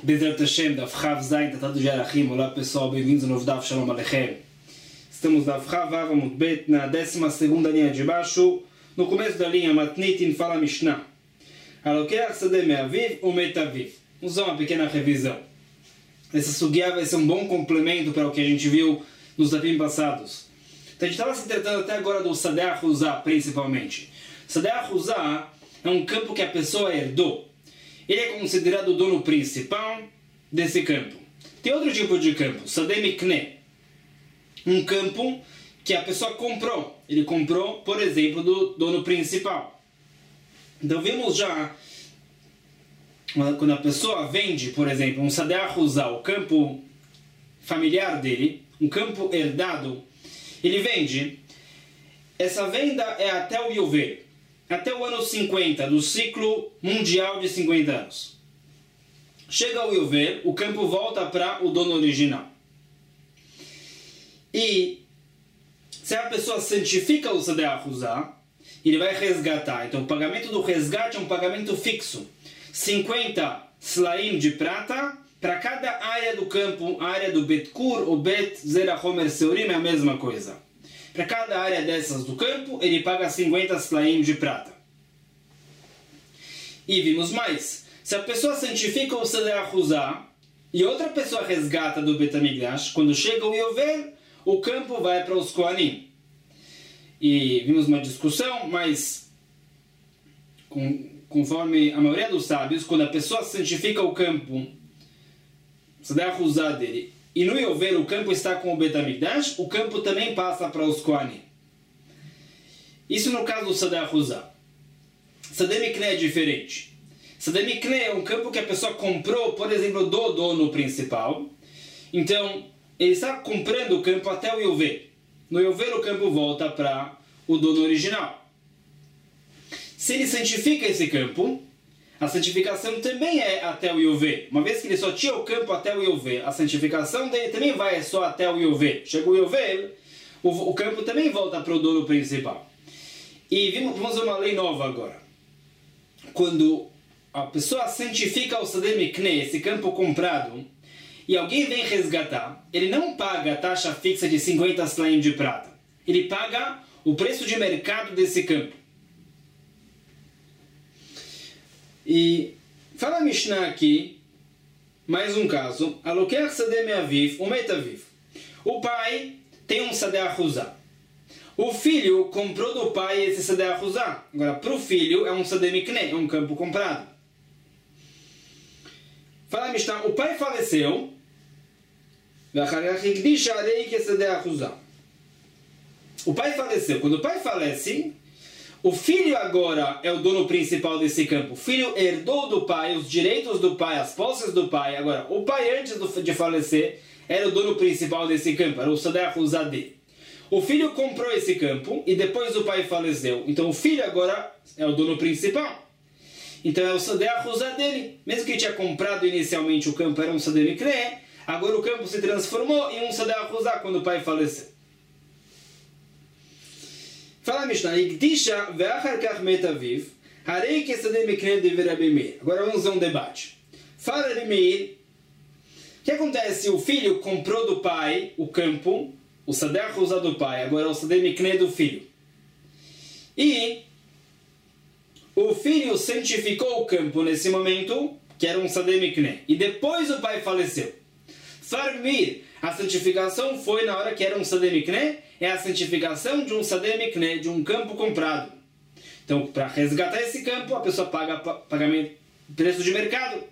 Bezerra Hashem, da Chav Zayin, Tratado de Arachim. Olá pessoal, bem-vindos ao novo Daf Shalom Aleichem. Estamos na Chav Amud Bet, na 12ª linha de baixo. No começo da linha, Matnitin fala Mishnah. Alokeach Sadeh Me'aviv ou Metaviv. Vamos fazer uma pequena revisão. Essa sugiá vai ser um bom complemento para o que a gente viu nos Dafim passados. Então a gente estava se tratando até agora do Sadeh Achuzah, principalmente. Sadeh Achuzah é um campo que a pessoa herdou. Ele é considerado o dono principal desse campo. Tem outro tipo de campo, Sadeh Mikneh. Um campo que a pessoa comprou. Ele comprou, por exemplo, do dono principal. Então vimos já, quando a pessoa vende, por exemplo, um Sadeh Achuzah, o campo familiar dele, um campo herdado, ele vende. Essa venda é até o Yovel. Até o ano 50 do ciclo mundial de 50 anos. Chega o Yovel, o campo volta para o dono original. E se a pessoa santifica o Sadeh Achuzah, ele vai resgatar. Então o pagamento do resgate é um pagamento fixo. 50 slaim de prata para cada área do campo, a área do Bet Kur ou Bet Zerah Homer Seurim é a mesma coisa. Para cada área dessas do campo, ele paga 50 slaim de prata. E vimos mais. Se a pessoa santifica o Sadeh Achuzah e outra pessoa resgata do Bet HaMikdash, quando chega o Yovel, o campo vai para os Kohanim. E vimos uma discussão, mas conforme a maioria dos sábios, quando a pessoa santifica o campo, Sadeh Achuzah dele, e no Yovel o campo está com o Bet HaMikdash, o campo também passa para os Kohanim. Isso no caso do Sadeh Achuzah. Sadeh Mikneh é diferente. Sadeh Mikneh é um campo que a pessoa comprou, por exemplo, do dono principal. Então, ele está comprando o campo até o Yovel. No Yovel o campo volta para o dono original. Se ele santifica esse campo, a santificação também é até o Yovel. Uma vez que ele só tinha o campo até o Yovel, a santificação dele também vai só até o Yovel. Chega o Yovel, o campo também volta para o dono principal. E vamos ver uma lei nova agora. Quando a pessoa santifica o Sadeh Mikneh, esse campo comprado, e alguém vem resgatar, ele não paga a taxa fixa de 50 slaim de prata. Ele paga o preço de mercado desse campo. E fala a Mishnah aqui, mais um caso. Alokeach Sadeh Me'aviv ou Metaviv. O pai tem um Sadeh Achuzah. O filho comprou do pai esse Sadeh Achuzah. Agora, para o filho é um Sadeh Mikneh, é um campo comprado. Fala a Mishnah, o pai faleceu. O pai faleceu. Quando o pai falece, o filho agora é o dono principal desse campo. O filho herdou do pai os direitos do pai, as posses do pai. Agora, o pai antes de falecer era o dono principal desse campo, era o Sadeh Achuzah dele. O filho comprou esse campo e depois o pai faleceu. Então o filho agora é o dono principal. Então é o Sadeh Achuzah dele. Mesmo que ele tinha comprado inicialmente o campo, era um Sadeh Mikneh, agora o campo se transformou em um Sadeh Achuzah quando o pai faleceu. Fala a Mishnah, Igdisha ve'achar kach metaviv, harei que Sadeh Mikneh de Rabi Meir. Agora vamos ver um debate. Fala Rabi Meir, o que acontece? O filho comprou do pai o campo, o Sadeh Achuzah do pai, agora é o Sadeh Mikneh do filho. E o filho santificou o campo nesse momento, que era um Sadeh Mikneh, e depois o pai faleceu. Fala Rabi Meir, a santificação foi na hora que era um Sadeh Mikneh, é a santificação de um Sadeh Mikneh, de um campo comprado. Então, para resgatar esse campo, a pessoa paga pagamento, preço de mercado.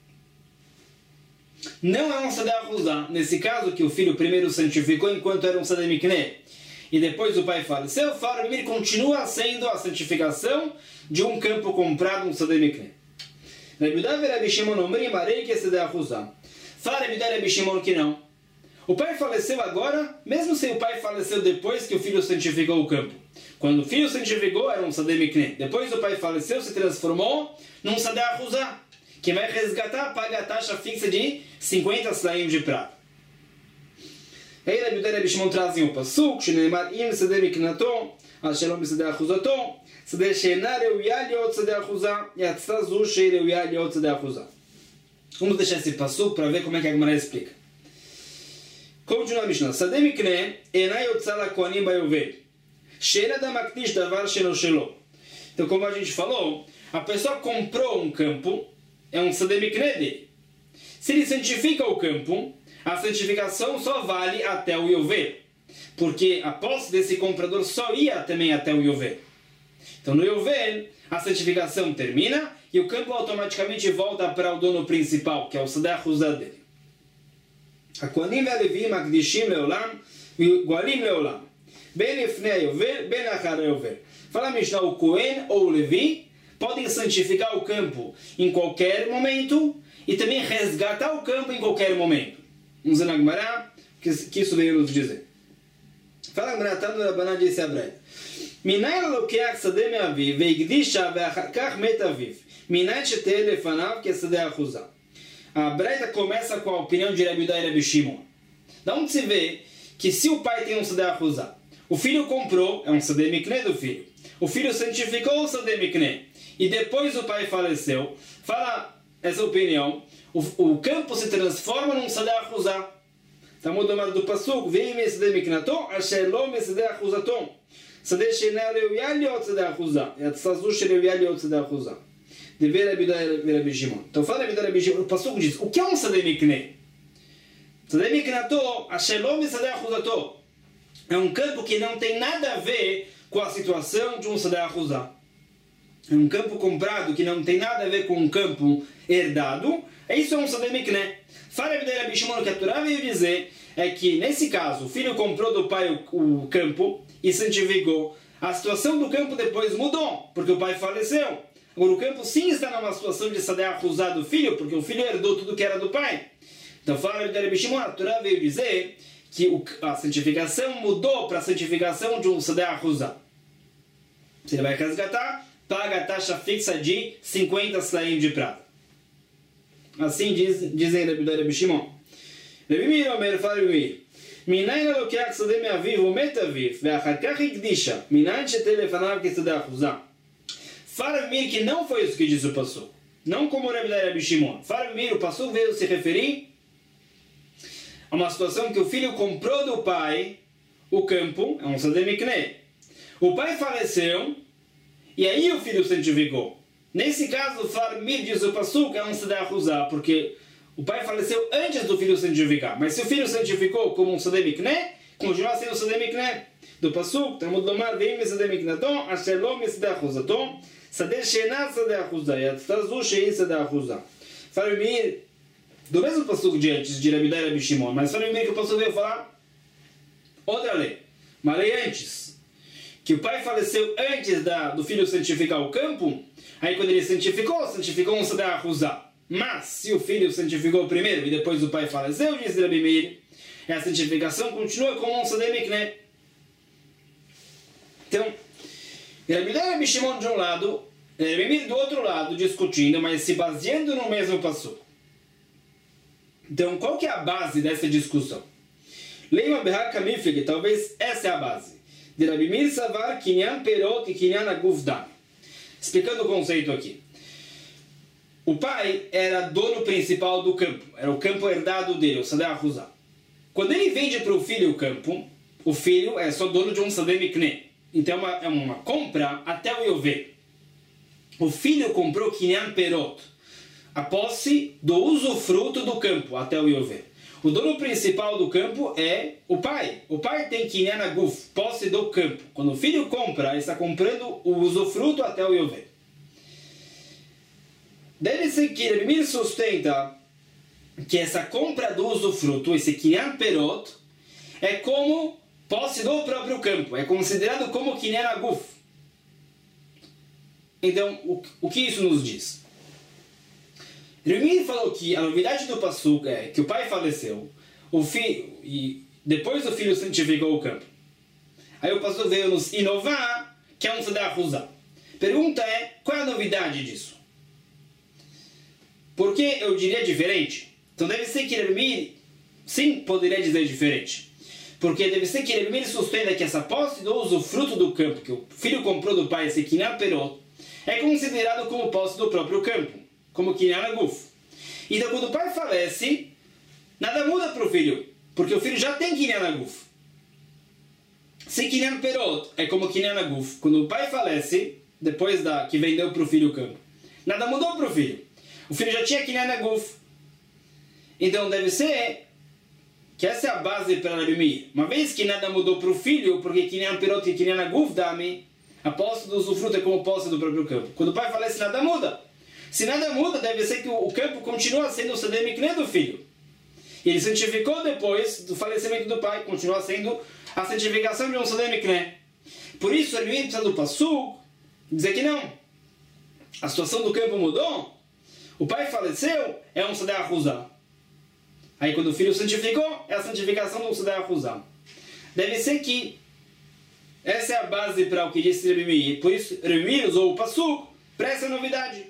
Não é um Sadeh Achuzah, nesse caso que o filho primeiro santificou enquanto era um Sadeh Mikneh, e depois o pai faleceu, fala, ele continua sendo a santificação de um campo comprado, um Sadeh Mikneh. Rabi Yehuda e Rabi Shimon omrim harei que Sadeh Achuzah. Fala Rabi Yehuda e Rabi Shimon que não. O pai faleceu agora, mesmo se o pai faleceu depois que o filho santificou o campo. Quando o filho santificou, era um Sadeh Mikneh. Depois o pai faleceu, se transformou num Sadeh Achuzah. Quem vai resgatar, paga a taxa fixa de 50 slaim de prata. Aí Rabi Yehuda e Rabi Shimon trazem o pasuk, Shneimar im Sadeh Miknato, al shalom b'Sadeh Achuzato, Sadeh she'ena reuya liot Sadeh Achuzah, yatzta zu she'reuya liot Sadeh Achuzah. Vamos deixar esse passo para ver como é que a Gemara explica. Continua a Mishnah. Sadeh mikne enai yotzal hakohanim bayovel. She'ena da makdish davar shelo shelo. Então, como a gente falou, a pessoa comprou um campo, é um sadeh mikne dele. Se ele santifica o campo, a santificação só vale até o Yovel. Porque a posse desse comprador só ia também até o Yovel. Então, no Yovel, a santificação termina e o campo automaticamente volta para o dono principal, que é o sadeh achuzah dele. הכהנים והלוויים מקדישים לעולם וגואלים לעולם בין לפני היובל בין אחרי היובל. Fala a Mishnah, o Cohen ou o Levi podem santificar o campo em qualquer momento e também resgatar o campo em qualquer momento. Vamos ver na Gemara que isso veio nos dizer. Fala a Gemara, Tanu Rabanan disse a Braita. מניין לוקח שדה מאביו והקדישה ואחר כך מת אביו מניין שתהיה לפניו כשדה אחוזה. A Braita começa com a opinião de Rabi Yehuda e Rabi Shimon. Da onde se vê que se o pai tem um sadeh achuzah, o filho comprou, é um sadeh mikne do filho, o filho santificou o sadeh mikne, e depois o pai faleceu, fala essa opinião, o campo se transforma num sadeh achuzah. Estamos do lado do pasuk, veio me sadeh miknaton, asher lo me sadeh achuzaton. Sadeh she'ena leuya liot sadeh achuzah, e atzazu she'leuya liot sadeh achuzah. De ver Rabi Yehuda e Rabi Shimon. Então fala Rabi Yehuda e Rabi Shimon, o pasuk diz, o que é um sadeh mikne? Sadeh miknato, ashelom e sadeh achuzato. É um campo que não tem nada a ver com a situação de um sadeh achuzah. É um campo comprado que não tem nada a ver com um campo herdado. Isso é um sadeh mikne. Fala Rabi Yehuda e Rabi Shimon, que a Torá veio dizer é que, nesse caso, o filho comprou do pai o campo e santificou. A situação do campo depois mudou, porque o pai faleceu. Agora, o campo sim está numa situação de sadeh achuzah do filho, porque o filho herdou tudo que era do pai. Então, fala de Rabi Shimon, a Torá veio dizer que a santificação mudou para a santificação de um sadeh achuzah. Se ele vai resgatar, paga a taxa fixa de 50 slaim de prata. Assim dizem Rabi Yehuda e Rabi Shimon. Rabi Meir Omer, fala Rabi Meir, מניין לוקח שדה מאביו ומת אביו ואחר כך הקדישה מניין שתהיה לפניו כשדה אחוזה. Fala Meir que não foi isso que disse o pasuk. Não como Rabi Yehuda e Rabi Shimon. Fala Meir, o pasuk veio se referir a uma situação que o filho comprou do pai o campo, é um sadeh mikne. O pai faleceu e aí o filho santificou. Nesse caso, Fala Meir diz o pasuk é um sadeh achuzah, porque o pai faleceu antes do filho santificar. Mas se o filho santificou como um sadeh mikne, continua sendo sadeh mikne. Do pasuk, Talmud lomar, veim me sadeh miknaton, asher lo me sadeh achuzaton, sadeh she'ena sadeh achuzah, yatzazu she'i sadeh achuzah. Fala Meir, do mesmo pasuk de antes, de Rabi Yehuda e Rabi Shimon, mas fala Meir que o pasuk veio falar outra lei, uma lei antes, que o pai faleceu antes do filho santificar o campo, aí quando ele santificou um sadeh achuzah. Mas, se o filho santificou primeiro e depois o pai faleceu, diz Rabi Meir, a santificação continua como um sadeh mikne. Então, Rabi Yehuda e Rabi Shimon de um lado, Rabi Meir do outro lado, discutindo, mas se baseando no mesmo pasuk. Então, qual que é a base dessa discussão? Leima Behar Kamiflig, talvez essa é a base. De Rabi Meir Savar, Kinyan Perot e Kinyan Aguf Dam. Explicando o conceito aqui. O pai era dono principal do campo, era o campo herdado dele, o sadeh achuzah. Quando ele vende para o filho o campo, o filho é só dono de um sadeh mikne. Então é uma compra até o Yovel. O filho comprou Kinyan Perot, a posse do usufruto do campo até o Yovel. O dono principal do campo é o pai. O pai tem Kinyan Aguf, posse do campo. Quando o filho compra, ele está comprando o usufruto até o Yovel. Deve ser que Rabi Meir sustenta que essa compra do usufruto, esse Kinyan Perot, é como posse do próprio campo, é considerado como Kinyan Aguf. Então, o que isso nos diz? Rabi Meir falou que a novidade do pasuk é que o pai faleceu, e depois o filho santificou o campo. Aí o pasuk veio nos inovar que é um sadeh achuzah. Pergunta é, qual é a novidade disso? Por que eu diria diferente? Então deve ser que Rabi Meir, sim, poderia dizer diferente. Porque deve ser que Rabi Meir sustenta que essa posse do usufruto do campo, que o filho comprou do pai, esse Kinyan Perot, é considerado como posse do próprio campo, como Kinyan Aguf. Então quando o pai falece, nada muda para o filho, porque o filho já tem Kinyan Aguf. Se Kinyan Perot é como Kinyan Aguf, quando o pai falece, depois que vendeu para o filho o campo, nada mudou para o filho. O filho já tinha Kinyan Aguf. Então deve ser que essa é a base para Rabi Meir. Uma vez que nada mudou para o filho, porque Kinyan Perot e Kinyan Aguf dami, a posse do usufruto é como posse do próprio campo. Quando o pai falece, nada muda. Se nada muda, deve ser que o campo continua sendo o Sedem Mikneh do filho. E ele santificou depois do falecimento do pai, continua sendo a santificação de um Sedem Mikneh. Por isso, ele precisa do Passuk dizer que não. A situação do campo mudou, o pai faleceu, é um Sedem Achuzah. Aí quando o filho santificou, é a santificação do Sedem Achuzah. Deve ser que essa é a base para o que disse Rabi Meir. Por isso, Rabi Meir usou o Passuk para essa novidade.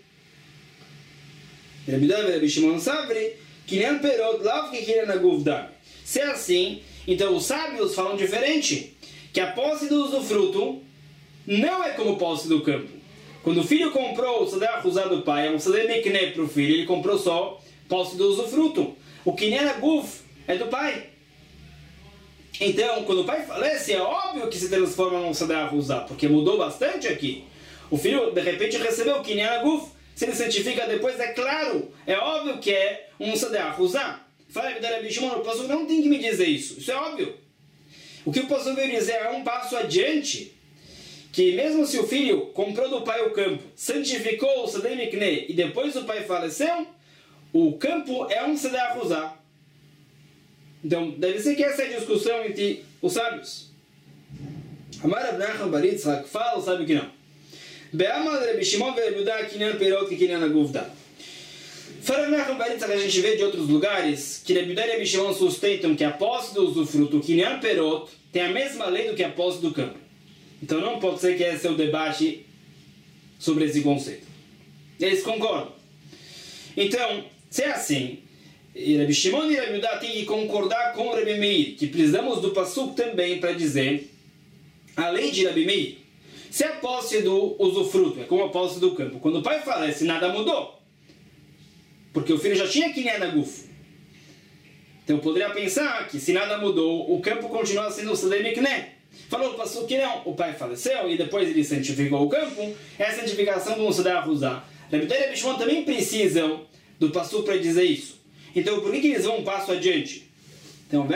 Rabi David, Rabi Shimon Savri, Kinyan Perot, Lav que Kinyan Aguf dami. Se é assim, então os sábios falam diferente. Que a posse do usufruto não é como posse do campo. Quando o filho comprou o Sedem Achuzah do pai, é um Sedem Mikneh para o filho, ele comprou só posse do usufruto. O Kinyan Aguf é do pai. Então, quando o pai falece, é óbvio que se transforma num Sedem Achuzah, porque mudou bastante aqui. O filho, de repente, recebeu o Kinyan Aguf. Se ele santifica depois, é claro, é óbvio que é um Sedem Achuzah. Fala, Rabi Shimon, o pastor não tem que me dizer isso. Isso é óbvio. O que o pastor veio dizer é um passo adiante. Que mesmo se o filho comprou do pai o campo, santificou o Sedem Mikneh e depois o pai faleceu, o campo é um Sedem Achuzah. Então, deve ser que essa é a discussão entre os sábios. Amar Rav Nachman bar Yitzchak fala, sabe que não. Be'amal Rabi Shimon ve'Rabi Yehuda Kinyan Perot que Kinyan Aguf dami. Fala Rav Nachman bar Yitzchak, a gente vê de outros lugares que Rabi Yehuda e Rabi Shimon sustentam que a posse do usufruto, Kinyan Perot, tem a mesma lei do que a posse do campo. Então não pode ser que esse é o debate sobre esse conceito. Eles concordam. Então, se é assim, Rabi Shimon e Rabi Yehuda têm que concordar com o Rabi Meir, que precisamos do Passuk também para dizer a lei de Rabi Meir. Se a posse do usufruto é como a posse do campo, quando o pai falece, nada mudou. Porque o filho já tinha Kinyan Aguf. Então poderia pensar que se nada mudou, o campo continua sendo o Sedem Mikneh. Falou o Passuk que não, o pai faleceu e depois ele santificou o campo, é a santificação do Sedem Achuzah. Rabi Yehuda e Rabi Shimon também precisam do Passuk para dizer isso. Então por que eles vão um passo adiante? Então,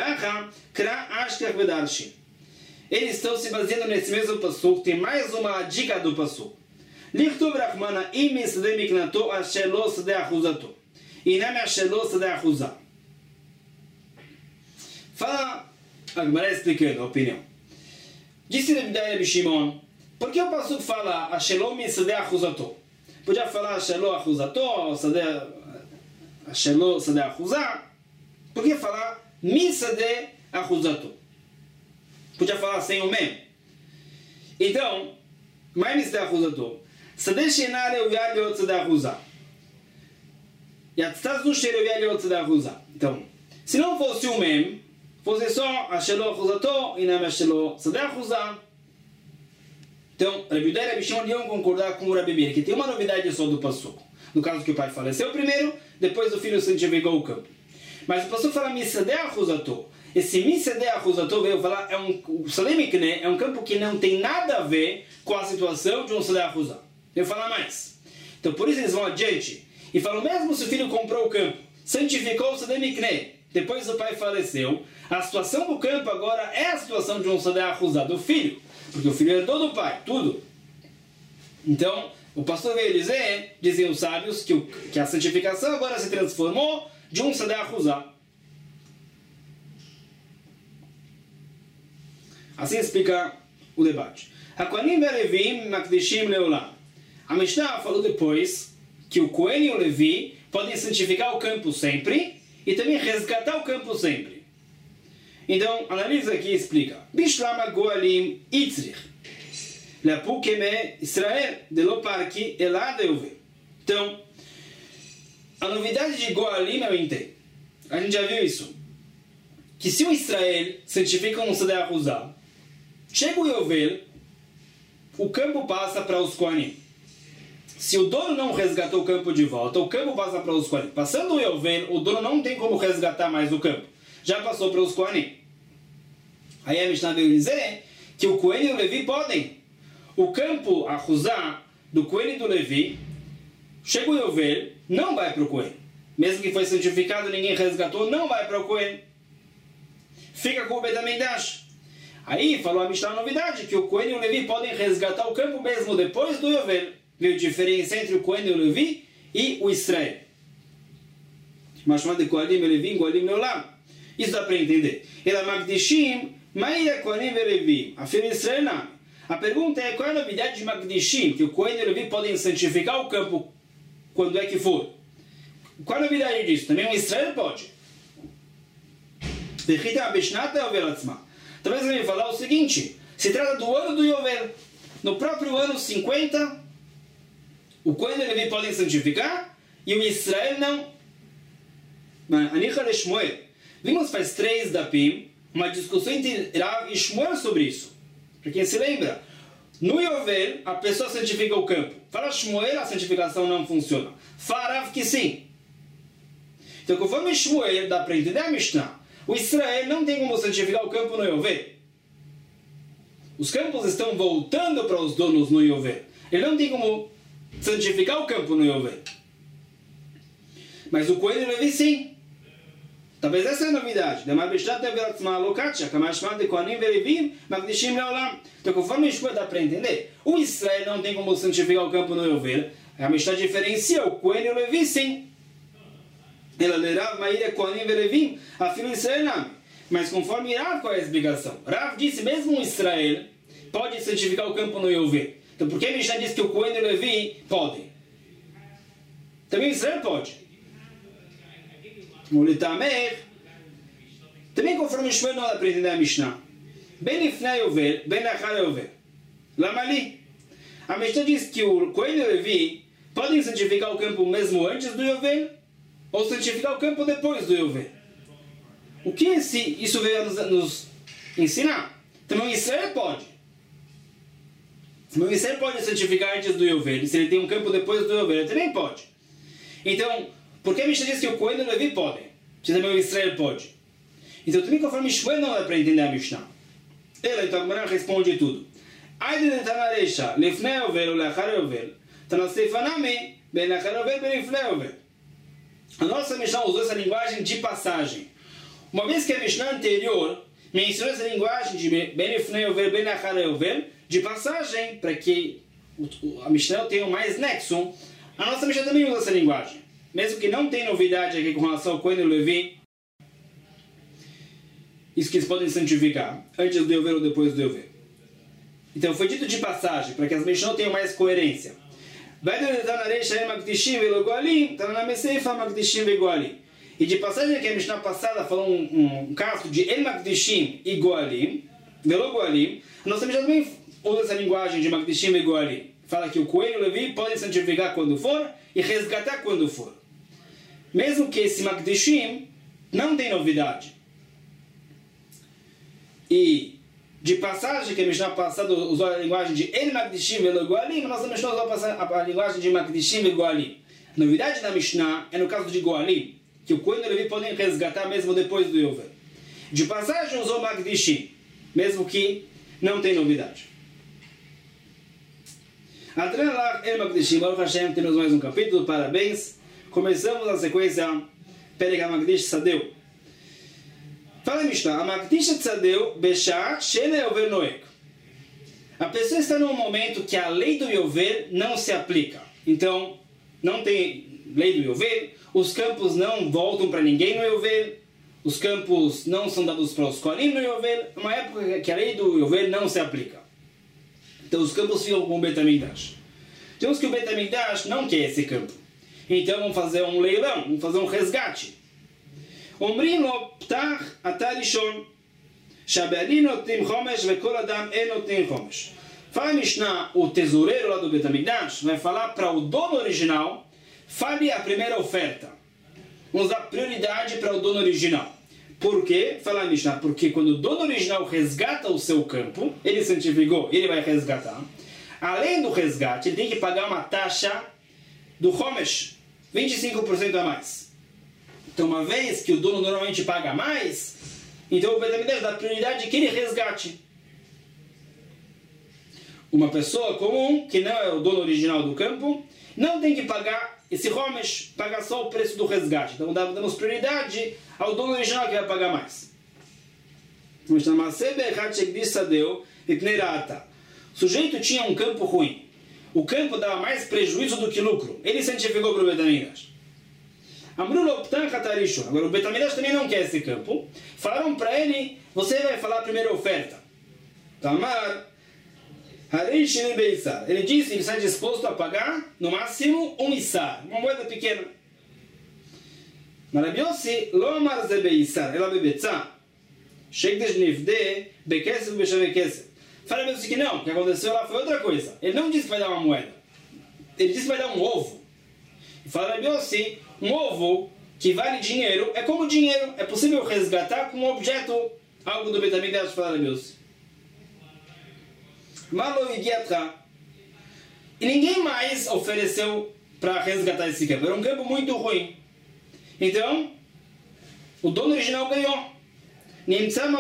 eles estão se baseando nesse mesmo Passuk. Tem mais uma dica do Passuk. Lichtov Rachmana im Sedem Miknato asher lo Sedem Achuzato inam asher lo Sedem Achuzah. Fala a Gemara explicando a opinião. Disse Rabi Yehuda e Rabi Shimon, por que o Passuk fala asher lo Sedem Achuzato? Podia falar asher lo Achuzato, asher lo Sedem Achuzah. Por que falar mi Sedem Achuzato? Podia falar sem o mem. Então, mais Sedem Achuzato. Sedem she'ena reuvia liot Sedem Achuzah. Yatzaz nu she'reuvia liot Sedem Achuzah. Então, se não fosse o mem, fosse só asher lo Achuzato inam asher lo Sedem Achuzah. Então, Rabi Yehuda e Rabi Shimon iam concordar com o Rabi Meir, que tem uma novidade só do Passuk. No caso que o pai faleceu primeiro, depois o filho santificou o campo. Mas o Passuk fala mi Sedem Achuzato. Esse mi Sedem Achuzato veio falar, o Sedem Mikneh é um campo que não tem nada a ver com a situação de um Sedem Achuzah. Eu vou falar mais. Então por isso eles vão adiante e falam, mesmo se o filho comprou o campo, santificou o Sedem Mikneh, depois o pai faleceu, a situação do campo agora é a situação de um Sedem Achuzah, do filho, porque o filho herdou do pai, tudo. Então, o pastor veio dizer, dizem os sábios, que a santificação agora se transformou de um Sedem Achuzah. Assim explica o debate. Hakohanim ve'Levim makdishim leolam. A Mishnah falou depois que o Cohen e o Levi podem santificar o campo sempre e também resgatar o campo sempre. Então, analisa aqui e explica. Bishlama goalim itzrich. Leapu keme Israel de lo parki elad euve. Então, a novidade de goalim eu entendo. A gente já viu isso. Que se o Israel santifica um Sedem Achuzah, chega o Yovel, o campo passa para os Kohanim. Se o dono não resgatou o campo de volta, o campo passa para os Kohanim. Passando o Yovel, o dono não tem como resgatar mais o campo. Já passou para os Kohanim. Aí a Mishnah veio dizer que o Kohen e o Levi podem. O campo, a Huzá, do Kohen e do Levi, chega o Yovel, não vai para o Kohen. Mesmo que foi santificado, ninguém resgatou, não vai para o Kohen. Fica com o Beit HaMikdash. Aí falou a Mishnah a novidade, que o Kohen e o Levi podem resgatar o campo mesmo depois do Yovel. Veio a diferença entre o Kohen e o Levi e o Israel. Mas chamado de Kohanim e Levi, Kohanim Leolam. Isso dá para entender. Ela Magdishim, Maia Kohanim e Levi. A filha de Israel não. A pergunta é, qual é a novidade de Magdishim? Que o Kohen e o Levi podem santificar o campo quando é que for. Qual a novidade disso? Também o Israel pode. Talvez eu venha falar o seguinte, se trata do ano do Yovel. No próprio ano 50, o Kohen e o Levi podem santificar e o Israel não. Anicha de Shmuel. Vimos faz 3 dapim uma discussão entre Rav e Shmuel sobre isso. Para quem se lembra, no Yovel a pessoa santifica o campo. Fala Shmuel, a santificação não funciona. Fala Rav que sim. Então, conforme Shmuel, dá para entender a Mishnah, o Israel não tem como santificar o campo no Yovel. Os campos estão voltando para os donos no Yovel. Ele não tem como santificar o campo no Yovel. Mas o Kohen e o Levi sim. Talvez essa é a novidade. Então, conforme Shmuel dá para entender, o Israel não tem como santificar o campo no Yovel. A Mishnah diferencia o Kohen e o Levi sim. Ela lerava Maíra Kohanim e Levim, a filha de Israel não. Mas conforme Rav, qual é a explicação? Rav disse, mesmo o Israel pode santificar o campo no Yovel. Então por que Mishnah diz que o Kohen e o Levi podem? Também o Israel pode. Também conforme Shmuel não dá para entender a Mishnah. Ben Ifnei Yovel, Ben Achar Yovel. Lamali. A Mishnah diz que o Kohen e o Levi podem santificar o campo mesmo antes do Yovel, ou santificar o campo depois do Yovel. O que isso veio nos ensinar? Também o Israel pode. Também o Israel pode santificar antes do Yovel. Se ele tem um campo depois do Yovel, ele também pode. Então, por que a Mishnah diz que o Kohen e o Levi podem? Se também o Israel pode. Então, também conforme Shmuel não dá para entender a Mishnah. Ela, então, a Gemara responde tudo. Aide de Tanareisha, lefnei Yovel ou leachar Yovel, Tanasefaname, ben leachar Yovel, ben lefnei Yovel. A nossa Mishnah usou essa linguagem de passagem. Uma vez que a Mishnah anterior mencionou essa linguagem de Ben Ifnei Yovel, Ben Achar Yovel, de passagem, para que a Mishnah tenha mais nexo, a nossa Mishnah também usa essa linguagem. Mesmo que não tenha novidade aqui com relação ao Kohen e o Levi, isso que eles podem santificar, antes do Yovel ou depois do Yovel. Então foi dito de passagem, para que as Mishnah tenham mais coerência. E de passagem que a Mishnah passada falou um caso de El Magdishim e Goalim, Velo Goalim, a nossa Mishnah também usa essa linguagem de Magdishim e Goalim. Fala que o Kohen e o Levi podem santificar quando for e resgatar quando for. Mesmo que esse Magdishim não tem novidade. E de passagem que a Mishnah passada usou a linguagem de El Magdishim Velo Goalim, a nossa Mishnah usou a linguagem de Magdishim e Goalim. A novidade da Mishnah é no caso de Goalim, que o Kohen e o Levi podem resgatar mesmo depois do Yovel. De passagem usou Magdishim, mesmo que não tem novidade. Adrenalach El Magdishim, Baruch Hashem, temos mais um capítulo, parabéns. Começamos a sequência Perek HaMakdish Tzadeu. Fala Mishnah, HaMakdish Tzadeu Beshah Shele Yovel Noek. A pessoa está num momento que a lei do Yovel não se aplica. Então, não tem lei do Yovel, os campos não voltam para ninguém no Yovel, os campos não são dados para os Kohanim no Yovel, é uma época que a lei do Yovel não se aplica. Então os campos ficam com o Beit HaMikdash. Temos que o Beit HaMikdash não quer esse campo. Então vamos fazer um leilão, vamos fazer um resgate. Omrim lo ptach ata rishon, shabealim notim chomesh vekol adam en notim chomesh. Fala Mishnah, o tesoureiro lá do Beit HaMikdash vai falar para o dono original, fale a primeira oferta. Vamos dar prioridade para o dono original. Por quê? Fala Mishnah, porque quando o dono original resgata o seu campo, ele santificou, ele vai resgatar. além do resgate, ele tem que pagar uma taxa do Homesh, 25% a mais. Então, uma vez que o dono normalmente paga mais, então o Beit HaMikdash dá prioridade que ele resgate. Uma pessoa comum, que não é o dono original do campo, não tem que pagar esse Homesh, paga só o preço do resgate. Então damos prioridade ao dono original que vai pagar mais. O sujeito tinha um campo ruim. O campo dava mais prejuízo do que lucro. Ele santificou para o Beit HaMikdash. Agora o Beit HaMikdash também não quer esse campo. Falaram para ele, você vai falar a primeira oferta. Tamar, ele disse que ele está disposto a pagar no máximo um Issar, uma moeda pequena. Mas Rabi Yossi, Lomar ze beissar, ela bebetza. Shekdesh nifde, bekesef beshavekesef. Fala Rabi Yossi que não, o que aconteceu lá foi outra coisa. Ele não disse que vai dar uma moeda. Ele disse que vai dar um ovo. E fala Rabi Yossi, um ovo que vale dinheiro é como dinheiro. É possível resgatar com um objeto, algo do Beit HaMikdash, fala Rabi Yossi. E ninguém mais ofereceu para resgatar esse campo. Era um campo muito ruim. Então, o dono original ganhou. O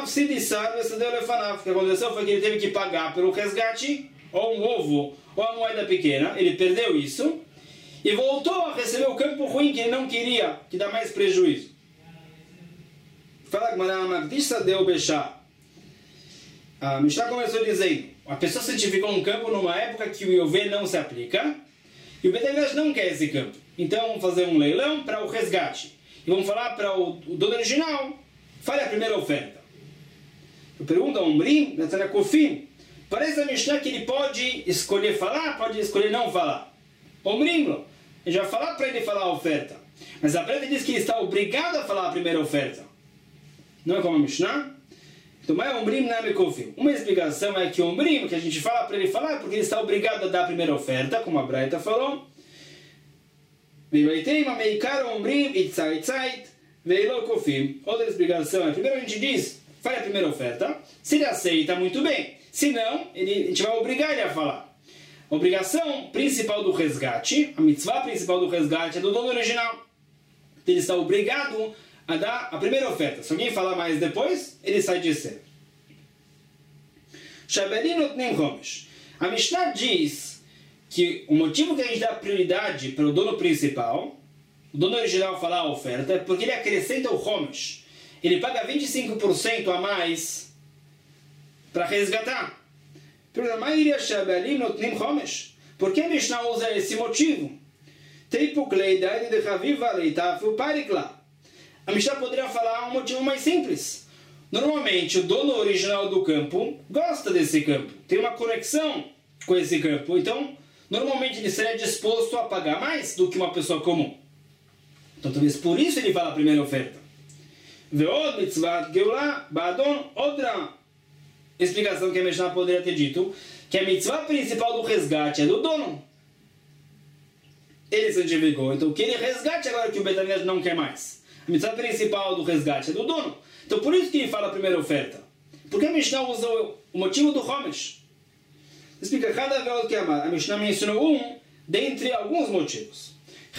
que aconteceu foi que ele teve que pagar pelo resgate, ou um ovo, ou uma moeda pequena. Ele perdeu isso. E voltou a receber o campo ruim que ele não queria, que dá mais prejuízo. Fala que a Mishnah começou dizendo: a pessoa santificou um campo numa época que o Yovel não se aplica e o Beit HaMikdash não quer esse campo. Então vamos fazer um leilão para o resgate. E vamos falar para o dono original, fale a primeira oferta. Eu pergunto a Omrim, Kofim, parece a Mishnah que ele pode escolher falar, pode escolher não falar. Omrim, ele vai falar para ele falar a oferta. Mas a Breta diz que ele está obrigado a falar a primeira oferta. Não é como a Mishnah? Então, uma explicação é que o Omrim, que a gente fala para ele falar, é porque ele está obrigado a dar a primeira oferta, como a Braita falou. Outra explicação é, primeiro a gente diz, fale a primeira oferta, se ele aceita, muito bem. Se não, a gente vai obrigar ele a falar. A obrigação principal do resgate, a mitzvah principal do resgate é do dono original. Ele está obrigado a dar a primeira oferta. Se alguém falar mais depois, ele sai de cena. A Mishnah diz que o motivo que a gente dá prioridade para o dono principal, o dono original falar a oferta, é porque ele acrescenta o Homesh. Ele paga 25% a mais para resgatar. Por que a Mishnah usa esse motivo? A Mishnah poderia falar um motivo mais simples. Normalmente, o dono original do campo gosta desse campo, tem uma conexão com esse campo. Então, normalmente ele seria disposto a pagar mais do que uma pessoa comum. Então, talvez por isso ele fala a primeira oferta. Outra explicação que a Mishnah poderia ter dito, que a mitzvah principal do resgate é do dono. Ele santificou, então que ele resgate agora que o Beit HaMikdash não quer mais. A mitzvah principal do resgate é do dono. Então por isso que ele fala a primeira oferta. Porque a Mishnah usa o motivo do Homesh. Explica cada vez que a Mishnah mencionou um dentre alguns motivos.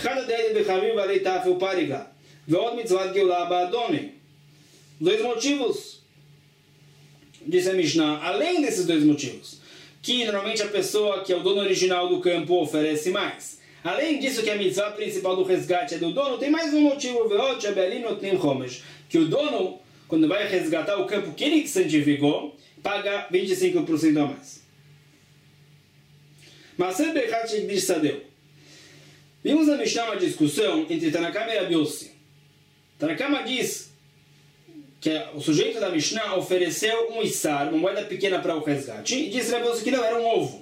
Dois motivos, disse a Mishnah, além desses dois motivos, que normalmente a pessoa que é o dono original do campo oferece mais. Além disso, que a mitzvah principal do resgate é do dono, tem mais um motivo, que o dono, quando vai resgatar o campo que ele santificou, paga 25% a mais. Mas vimos na Mishnah uma discussão entre Tanakama e Rabi Yossi. Tanakama diz que o sujeito da Mishnah ofereceu um Issar, uma moeda pequena para o resgate, e disse Rabi Yossi que não, era um ovo.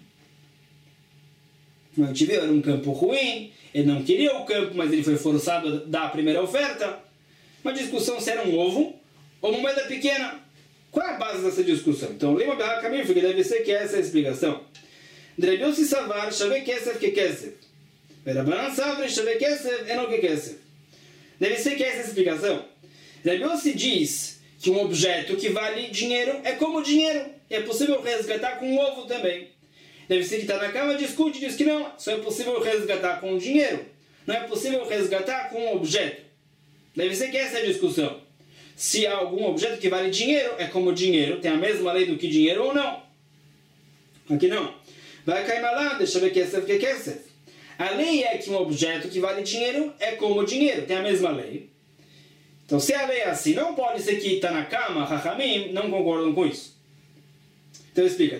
A gente viu, era um campo ruim, ele não queria o campo, mas ele foi forçado a dar a primeira oferta. Uma discussão se era um ovo ou uma moeda pequena. Qual é a base dessa discussão? Então, lembra bem caminho, porque deve ser que essa é a explicação. Rabi Yossi savar, shave kesef que kesef. Rabanan savar, shave kesef, eno que kesef. Deve ser que essa é a explicação. Rabi Yossi diz que um objeto que vale dinheiro é como dinheiro. E é possível resgatar com um ovo também. Deve ser que está na cama, discute, diz que não, só é possível resgatar com dinheiro. Não é possível resgatar com um objeto. Deve ser que essa é a discussão. Se há algum objeto que vale dinheiro, é como dinheiro, tem a mesma lei do que dinheiro ou não. Aqui não. Vai cair lá, deixa eu ver que é Kesef. A lei é que um objeto que vale dinheiro é como dinheiro, tem a mesma lei. Então, se a lei é assim, não pode ser que está na cama, Chachamim não concordam com isso. Então, explica.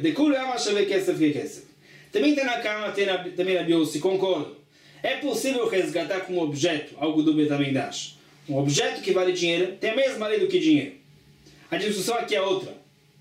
Também está na cama, também na Biossi, concordam. É possível resgatar com um objeto, algo do Betamidash. Um objeto que vale dinheiro, tem a mesma lei do que dinheiro. A discussão aqui é outra.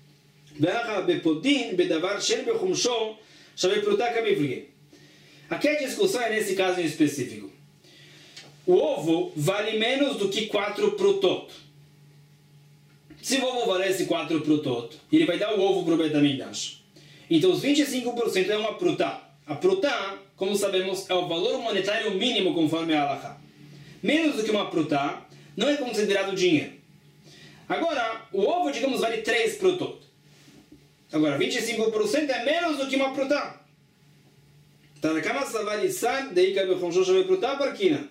Aqui a discussão é nesse caso em específico. O ovo vale menos do que 4 protot. Se o ovo valesse 4 protot, ele vai dar o ovo para o Betamidash. Então os 25% é uma prutá. A prutá, como sabemos, é o valor monetário mínimo conforme a Halakha. Menos do que uma prutá não é considerado dinheiro. Agora, o ovo, digamos, vale 3 protot. Agora, 25% é menos do que uma prutá. Tanakama Savalisar, Deika Bechonshon Shavei Prutá Parkina.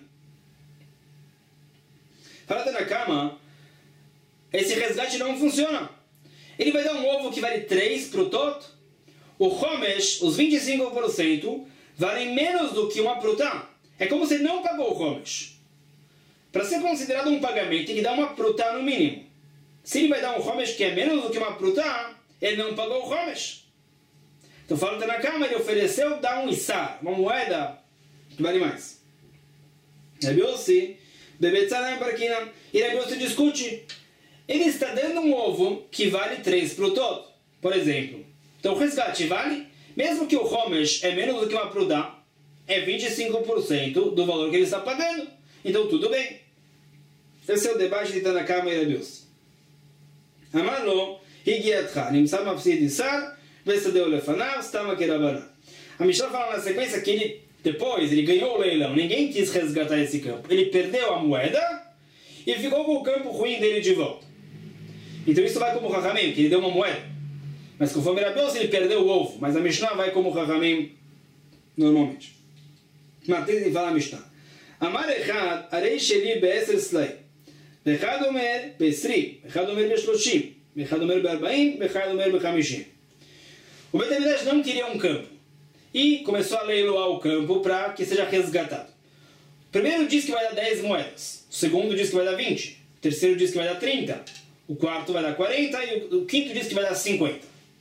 Fala Tanakama, esse resgate não funciona. Ele vai dar um ovo que vale 3 protot. O Homesh, os 25%, valem menos do que uma prutá. É como se ele não pagou o Homesh. Para ser considerado um pagamento, tem que dar uma prutá no mínimo. Se ele vai dar um Homesh que é menos do que uma prutá, ele não pagou o Homesh. Então, fala na cama, ele ofereceu dar um Issar, uma moeda que vale mais. Rabi Yossi, Bebetzalem Parkina, e Rabi Yossi discute. Ele está dando um ovo que vale 3 protot, por exemplo. Então, o resgate vale, mesmo que o Homesh é menos do que uma prutá, é 25% do valor que ele está pagando. Então, tudo bem. Esse é o debate de Tanakama e Rabi Yossi. Amarlo, Higiatcha, Nimsa Mafsid Issar, Vesadeu Lefanav, Stama Kerabana. A Mishnah fala na sequência que ele, depois, ele ganhou o leilão. Ninguém quis resgatar esse campo. Ele perdeu a moeda e ficou com o campo ruim dele de volta. Então, isso vai como o Chachamim, que ele deu uma moeda. Mas conforme Rabi Yossi, ele perdeu o ovo. Mas a Mishnah vai como o Chachamim normalmente. Martins fala a Mishnah. Amar Echad, Arei Sheli Be'eser Slay. Echad Omer Be'esri, Echad Omer Be'shloshim, Echad Omer Be'arba'im, Echad Omer Be'chamishim. O Betamidash não queria um campo. E começou a leiloar o campo para que seja resgatado. O primeiro diz que vai dar 10 moedas. O segundo diz que vai dar 20. O terceiro diz que vai dar 30. O quarto vai dar 40. E o quinto diz que vai dar 50.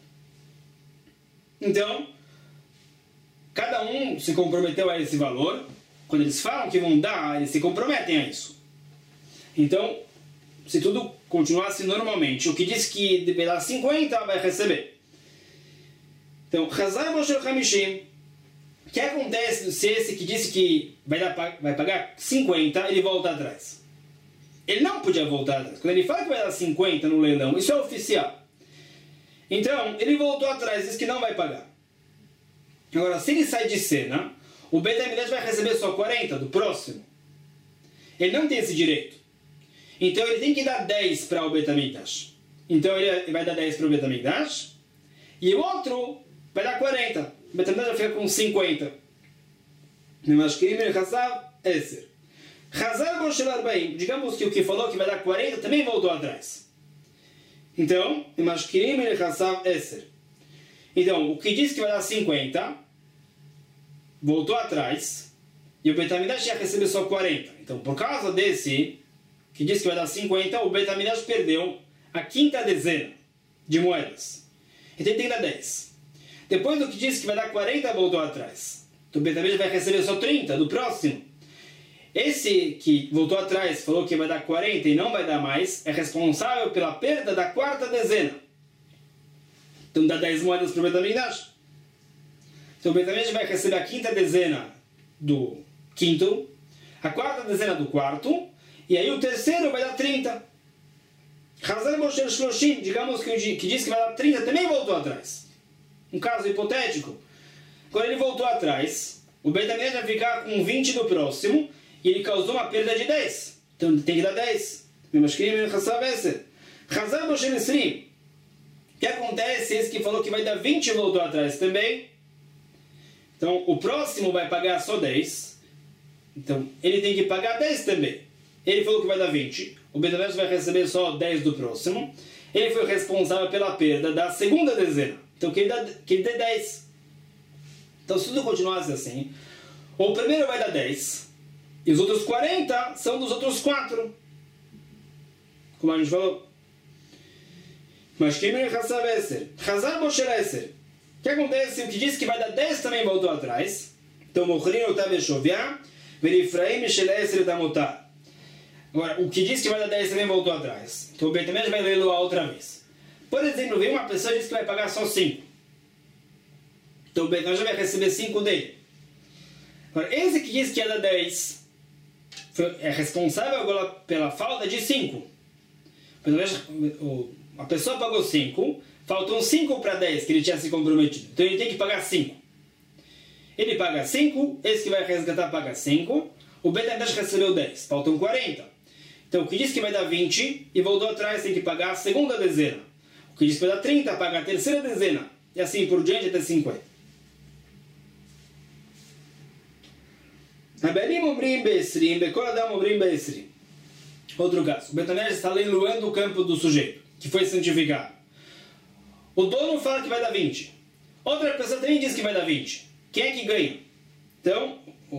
Então, cada um se comprometeu a esse valor. Quando eles falam que vão dar, eles se comprometem a isso. Então, se tudo continuasse normalmente, o que diz que deve dar 50 vai receber. Então, Hazar Moshe Hamishim, o que acontece se esse que disse que vai pagar 50, ele volta atrás? Ele não podia voltar atrás. Quando ele fala que vai dar 50 no leilão, isso é oficial. Então, ele voltou atrás, diz que não vai pagar. Agora, se ele sai de cena, o Betamidash vai receber só 40 do próximo. Ele não tem esse direito. Então, ele tem que dar 10 para o Betamidash. Então, ele vai dar 10 para o Betamidash. E o outro vai dar 40. O Betamidash vai ficar com 50. Digamos que o que falou que vai dar 40 também voltou atrás. Então, então, o que disse que vai dar 50 voltou atrás e o Betamidash ia receber só 40. Então, por causa desse que disse que vai dar 50, o Betamidash perdeu a quinta dezena de moedas. Então, ele tem que dar 10. Depois do que disse que vai dar 40, voltou atrás. Então, o Betamidash vai receber só 30 do próximo. Esse que voltou atrás, falou que vai dar 40 e não vai dar mais, é responsável pela perda da quarta dezena. Então dá 10 moedas para o Betamidash. Então o Betamidash vai receber a quinta dezena do quinto, a quarta dezena do quarto, e aí o terceiro vai dar 30. Hazar Moshe Shloshim, digamos que diz que vai dar 30, também voltou atrás. Um caso hipotético. Quando ele voltou atrás, o Betamidash vai ficar com 20 do próximo, e ele causou uma perda de 10. Então tem que dar 10. Hazar Moshe Nesrim. O que acontece? Esse que falou que vai dar 20 voltou atrás também. Então, o próximo vai pagar só 10. Então, ele tem que pagar 10 também. Ele falou que vai dar 20. O Beit HaMikdash vai receber só 10 do próximo. Ele foi responsável pela perda da segunda dezena. Então, que ele dê 10. Então, se tudo continuasse assim, o primeiro vai dar 10. E os outros 40 são dos outros 4. Como a gente falou. Mas quem não Hassav Eser? Hazar Moshe Eser. O que acontece? O que diz que vai dar 10 também voltou atrás. Então, Mochrin Otav Eshovia, Verifraim Shel Eser Tamotar. Agora, o que diz que vai dar 10 também voltou atrás. Então, o Beit HaMikdash vai lê-lo outra vez. Por exemplo, vem uma pessoa e diz que vai pagar só 5. Então, o Beit HaMikdash vai receber 5 dele. Agora, esse que diz que ia dar 10 é responsável agora pela falta de 5. A pessoa pagou 5, faltam 5 para 10 que ele tinha se comprometido. Então ele tem que pagar 5. Ele paga 5, esse que vai resgatar paga 5. O Beit HaMikdash recebeu 10, faltam 40. Então o que diz que vai dar 20 e voltou atrás tem que pagar a segunda dezena. O que diz que vai dar 30 paga a terceira dezena. E assim por diante até 50. Habelim Omrim Be'esrim, Bekol Adam Omrim Be'esrim. Outro caso. O Beit HaMikdash está leiloando o campo do sujeito, que foi santificado. O dono fala que vai dar 20. Outra pessoa também diz que vai dar 20. Quem é que ganha? Então,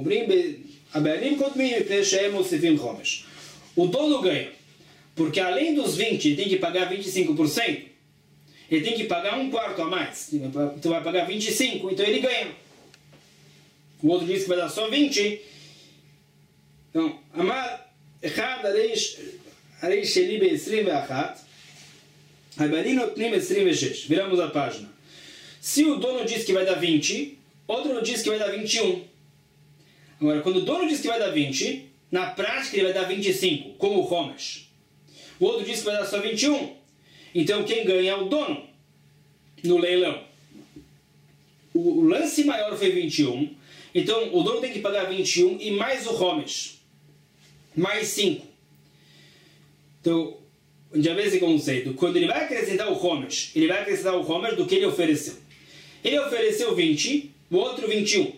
o dono ganha. Porque além dos 20, ele tem que pagar 25%. Ele tem que pagar um quarto a mais. Então vai pagar 25, então ele ganha. O outro diz que vai dar só 20. Então, Amar Echad Arei Sheli Be-21 Habelim Notnim 26. Viramos a página. Se o dono diz que vai dar 20, outro diz que vai dar 21. Agora, quando o dono diz que vai dar 20, na prática ele vai dar 25, como o Homesh. O outro diz que vai dar só 21. Então quem ganha é o dono no leilão. O lance maior foi 21. Então o dono tem que pagar 21 e mais o Homesh. Mais 5. Então, já vê esse conceito. Quando ele vai acrescentar o Homesh, ele vai acrescentar o Homesh do que ele ofereceu. Ele ofereceu 20, o outro 21.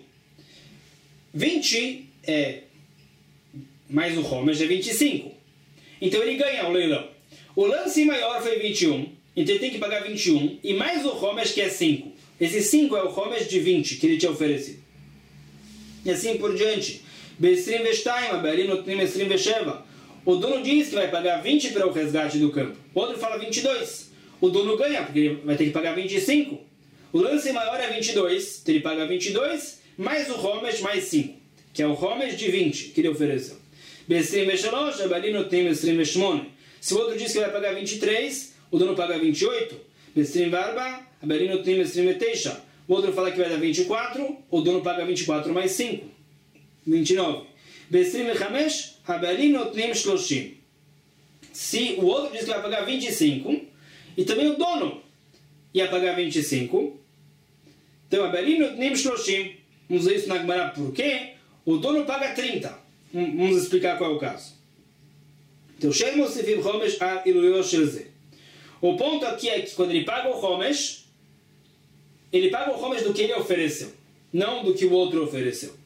20 mais o Homesh é 25. Então ele ganha o leilão. O lance maior foi 21, então ele tem que pagar 21, e mais o Homesh que é 5. Esse 5 é o Homesh de 20 que ele tinha oferecido. E assim por diante. O dono diz que vai pagar 20 para o resgate do campo. O outro fala 22. O dono ganha, porque ele vai ter que pagar 25. O lance maior é 22, então ele paga 22, mais o Homesh mais 5, que é o Homesh de 20 que ele ofereceu. Se o outro diz que vai pagar 23, o dono paga 28. O outro fala que vai dar 24, o dono paga 24 mais 5. 29. Se o outro diz que vai pagar 25, e também o dono ia pagar 25, então vamos ver isso na Gemara por quê? O dono paga 30. Vamos explicar qual é o caso. Então, o ponto aqui é que quando ele paga o Homesh, ele paga o Homesh do que ele ofereceu, não do que o outro ofereceu.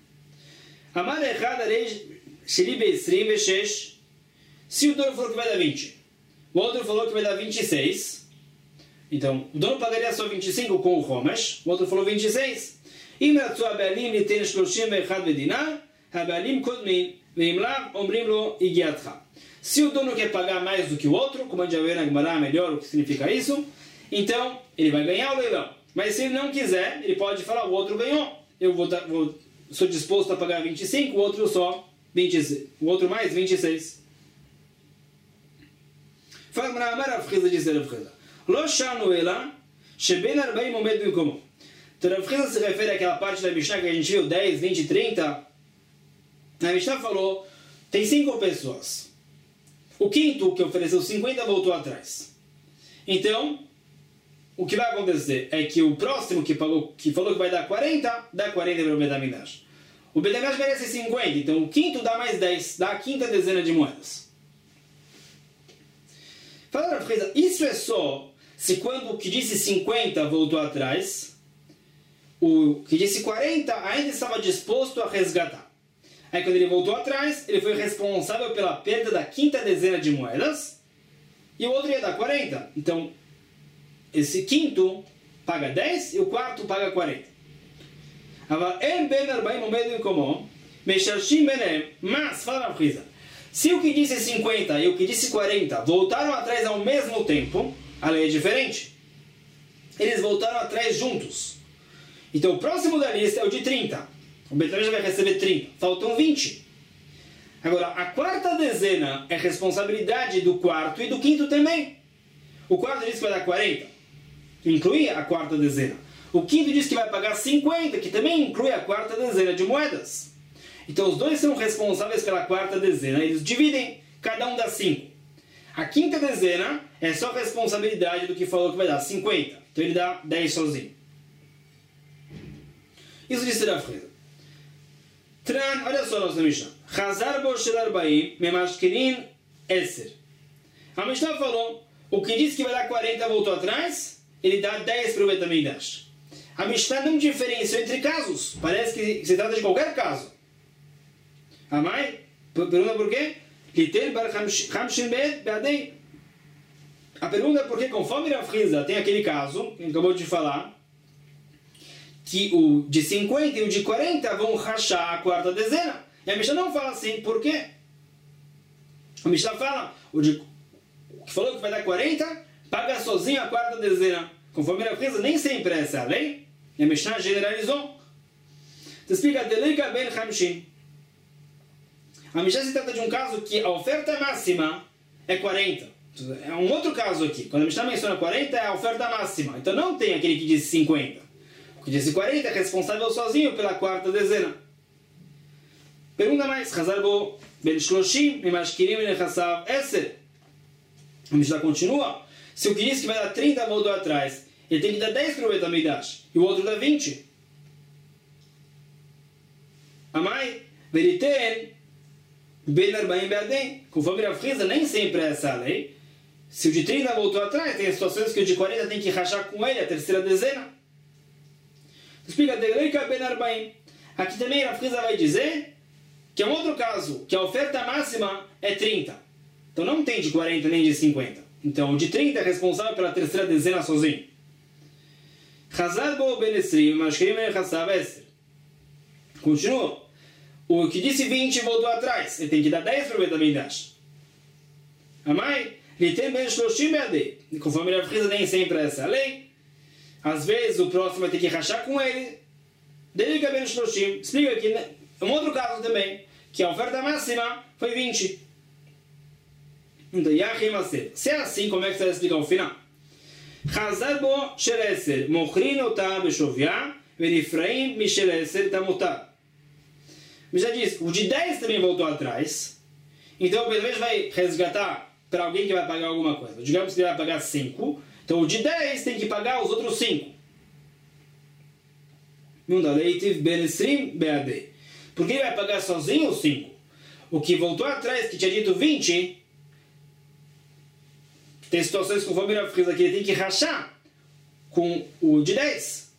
Se o dono falou que vai dar 20, o outro falou que vai dar 26, então o dono pagaria só 25 com o Homesh, o outro falou 26. Se o dono quer pagar mais do que o outro, como a gente já vê na Gemara melhor o que significa isso, então ele vai ganhar o leilão. Mas se ele não quiser, ele pode falar, o outro ganhou, eu sou disposto a pagar 25, o outro só 26, o outro mais 26. Fala Gemara, Rav Chizda disse Rav Chizda, Lo shanu ela, sheben 40 omed bimkomo. Então Rav Chizda se refere àquela parte da Mishnah que a gente viu, 10, 20, 30. A Mishnah falou, tem 5 pessoas. O quinto, que ofereceu 50, voltou atrás. Então, o que vai acontecer é que o próximo que falou que vai dar 40, dá 40 para o Beit HaMikdash. O Beit HaMikdash merece 50, então o quinto dá mais 10, dá a quinta dezena de moedas. Fala Rav Chizda, isso é só se quando o que disse 50 voltou atrás, o que disse 40 ainda estava disposto a resgatar. Aí quando ele voltou atrás, ele foi responsável pela perda da quinta dezena de moedas, e o outro ia dar 40. Então, esse quinto paga 10 e o quarto paga 40. Mas, fala na frisa, se o que disse 50 e o que disse 40 voltaram atrás ao mesmo tempo, a lei é diferente. Eles voltaram atrás juntos. Então o próximo da lista é o de 30. O Betamigdash vai receber 30. Faltam 20. Agora, a quarta dezena é responsabilidade do quarto e do quinto também. O quarto diz que vai dar 40. Inclui a quarta dezena. O quinto diz que vai pagar 50, que também inclui a quarta dezena de moedas. Então os dois são responsáveis pela quarta dezena. Eles dividem, cada um dá 5. A quinta dezena é só responsabilidade do que falou que vai dar 50. Então ele dá 10 sozinho. Isso disse Rav Chizda. Tran, olha só nossa Mishnah. Chazar bo shel arbaim memashkenin eser. A Mishnah falou, o que disse que vai dar 40 voltou atrás, ele dá 10 para o Betamigdash. A Mishnah não diferenciou entre casos. Parece que se trata de qualquer caso. Amai? Pergunta por quê? A pergunta é porque, conforme Rav Chizda tem aquele caso, que acabou de falar, que o de 50 e o de 40 vão rachar a quarta dezena. E a Mishnah não fala assim, por quê? A Mishnah fala, o que falou que vai dar 40, paga sozinho a quarta dezena. Conforme Rav Chizda, nem sempre é essa a lei. E a Mishnah generalizou. Então explica, Delika ben Hamshin. A Mishnah se trata de um caso que a oferta máxima é 40. É um outro caso aqui. Quando a Mishnah menciona 40, é a oferta máxima. Então não tem aquele que diz 50. O que disse 40 é responsável sozinho pela quarta dezena. Pergunta mais. Chazarbo ben shloshim memashkirim nechassav eser. A Mishnah continua. Se o que disse que vai dar 30 voltou atrás, ele tem que dar 10 para o Betamigdash. E o outro dá 20. Amai veriten ben arbaim beadem. Conforme Rav Chizda, nem sempre é essa a lei. Se o de 30 voltou atrás, tem situações que o de 40 tem que rachar com ele a terceira dezena. Explica, Delika ben arbaim. Aqui também Rav Chizda vai dizer que é um outro caso, que a oferta máxima é 30. Então não tem de 40 nem de 50. Então o de 30 é responsável pela terceira dezena sozinho. Chazar bo ben esrim, mashkirim nechassav eser. Continua. O que disse 20 voltou atrás. Ele tem que dar 10 para o Betamigdash. Amai? Ele tem ben shloshim beadei. Conforme Rav Chizda, nem sempre é essa a lei. Às vezes o próximo vai ter que rachar com ele. Delika ben shloshim. Explica aqui, né? Um outro caso também, que a oferta máxima foi 20. Então, Yachim Aser. Se é assim, como é que você vai explicar o final? Chazar bo shel eser. Mochrin otah beshovia. Verifraim mishel eser tamutar. Mas já disse, o de 10 também voltou atrás. Então o Betamigdash vai resgatar para alguém que vai pagar alguma coisa. Digamos que ele vai pagar 5. Então o de 10 tem que pagar os outros 5. Porque ele vai pagar sozinho os 5. O que voltou atrás, que tinha dito 20, tem situações conforme Rav Chizda que ele tem que rachar com o de 10.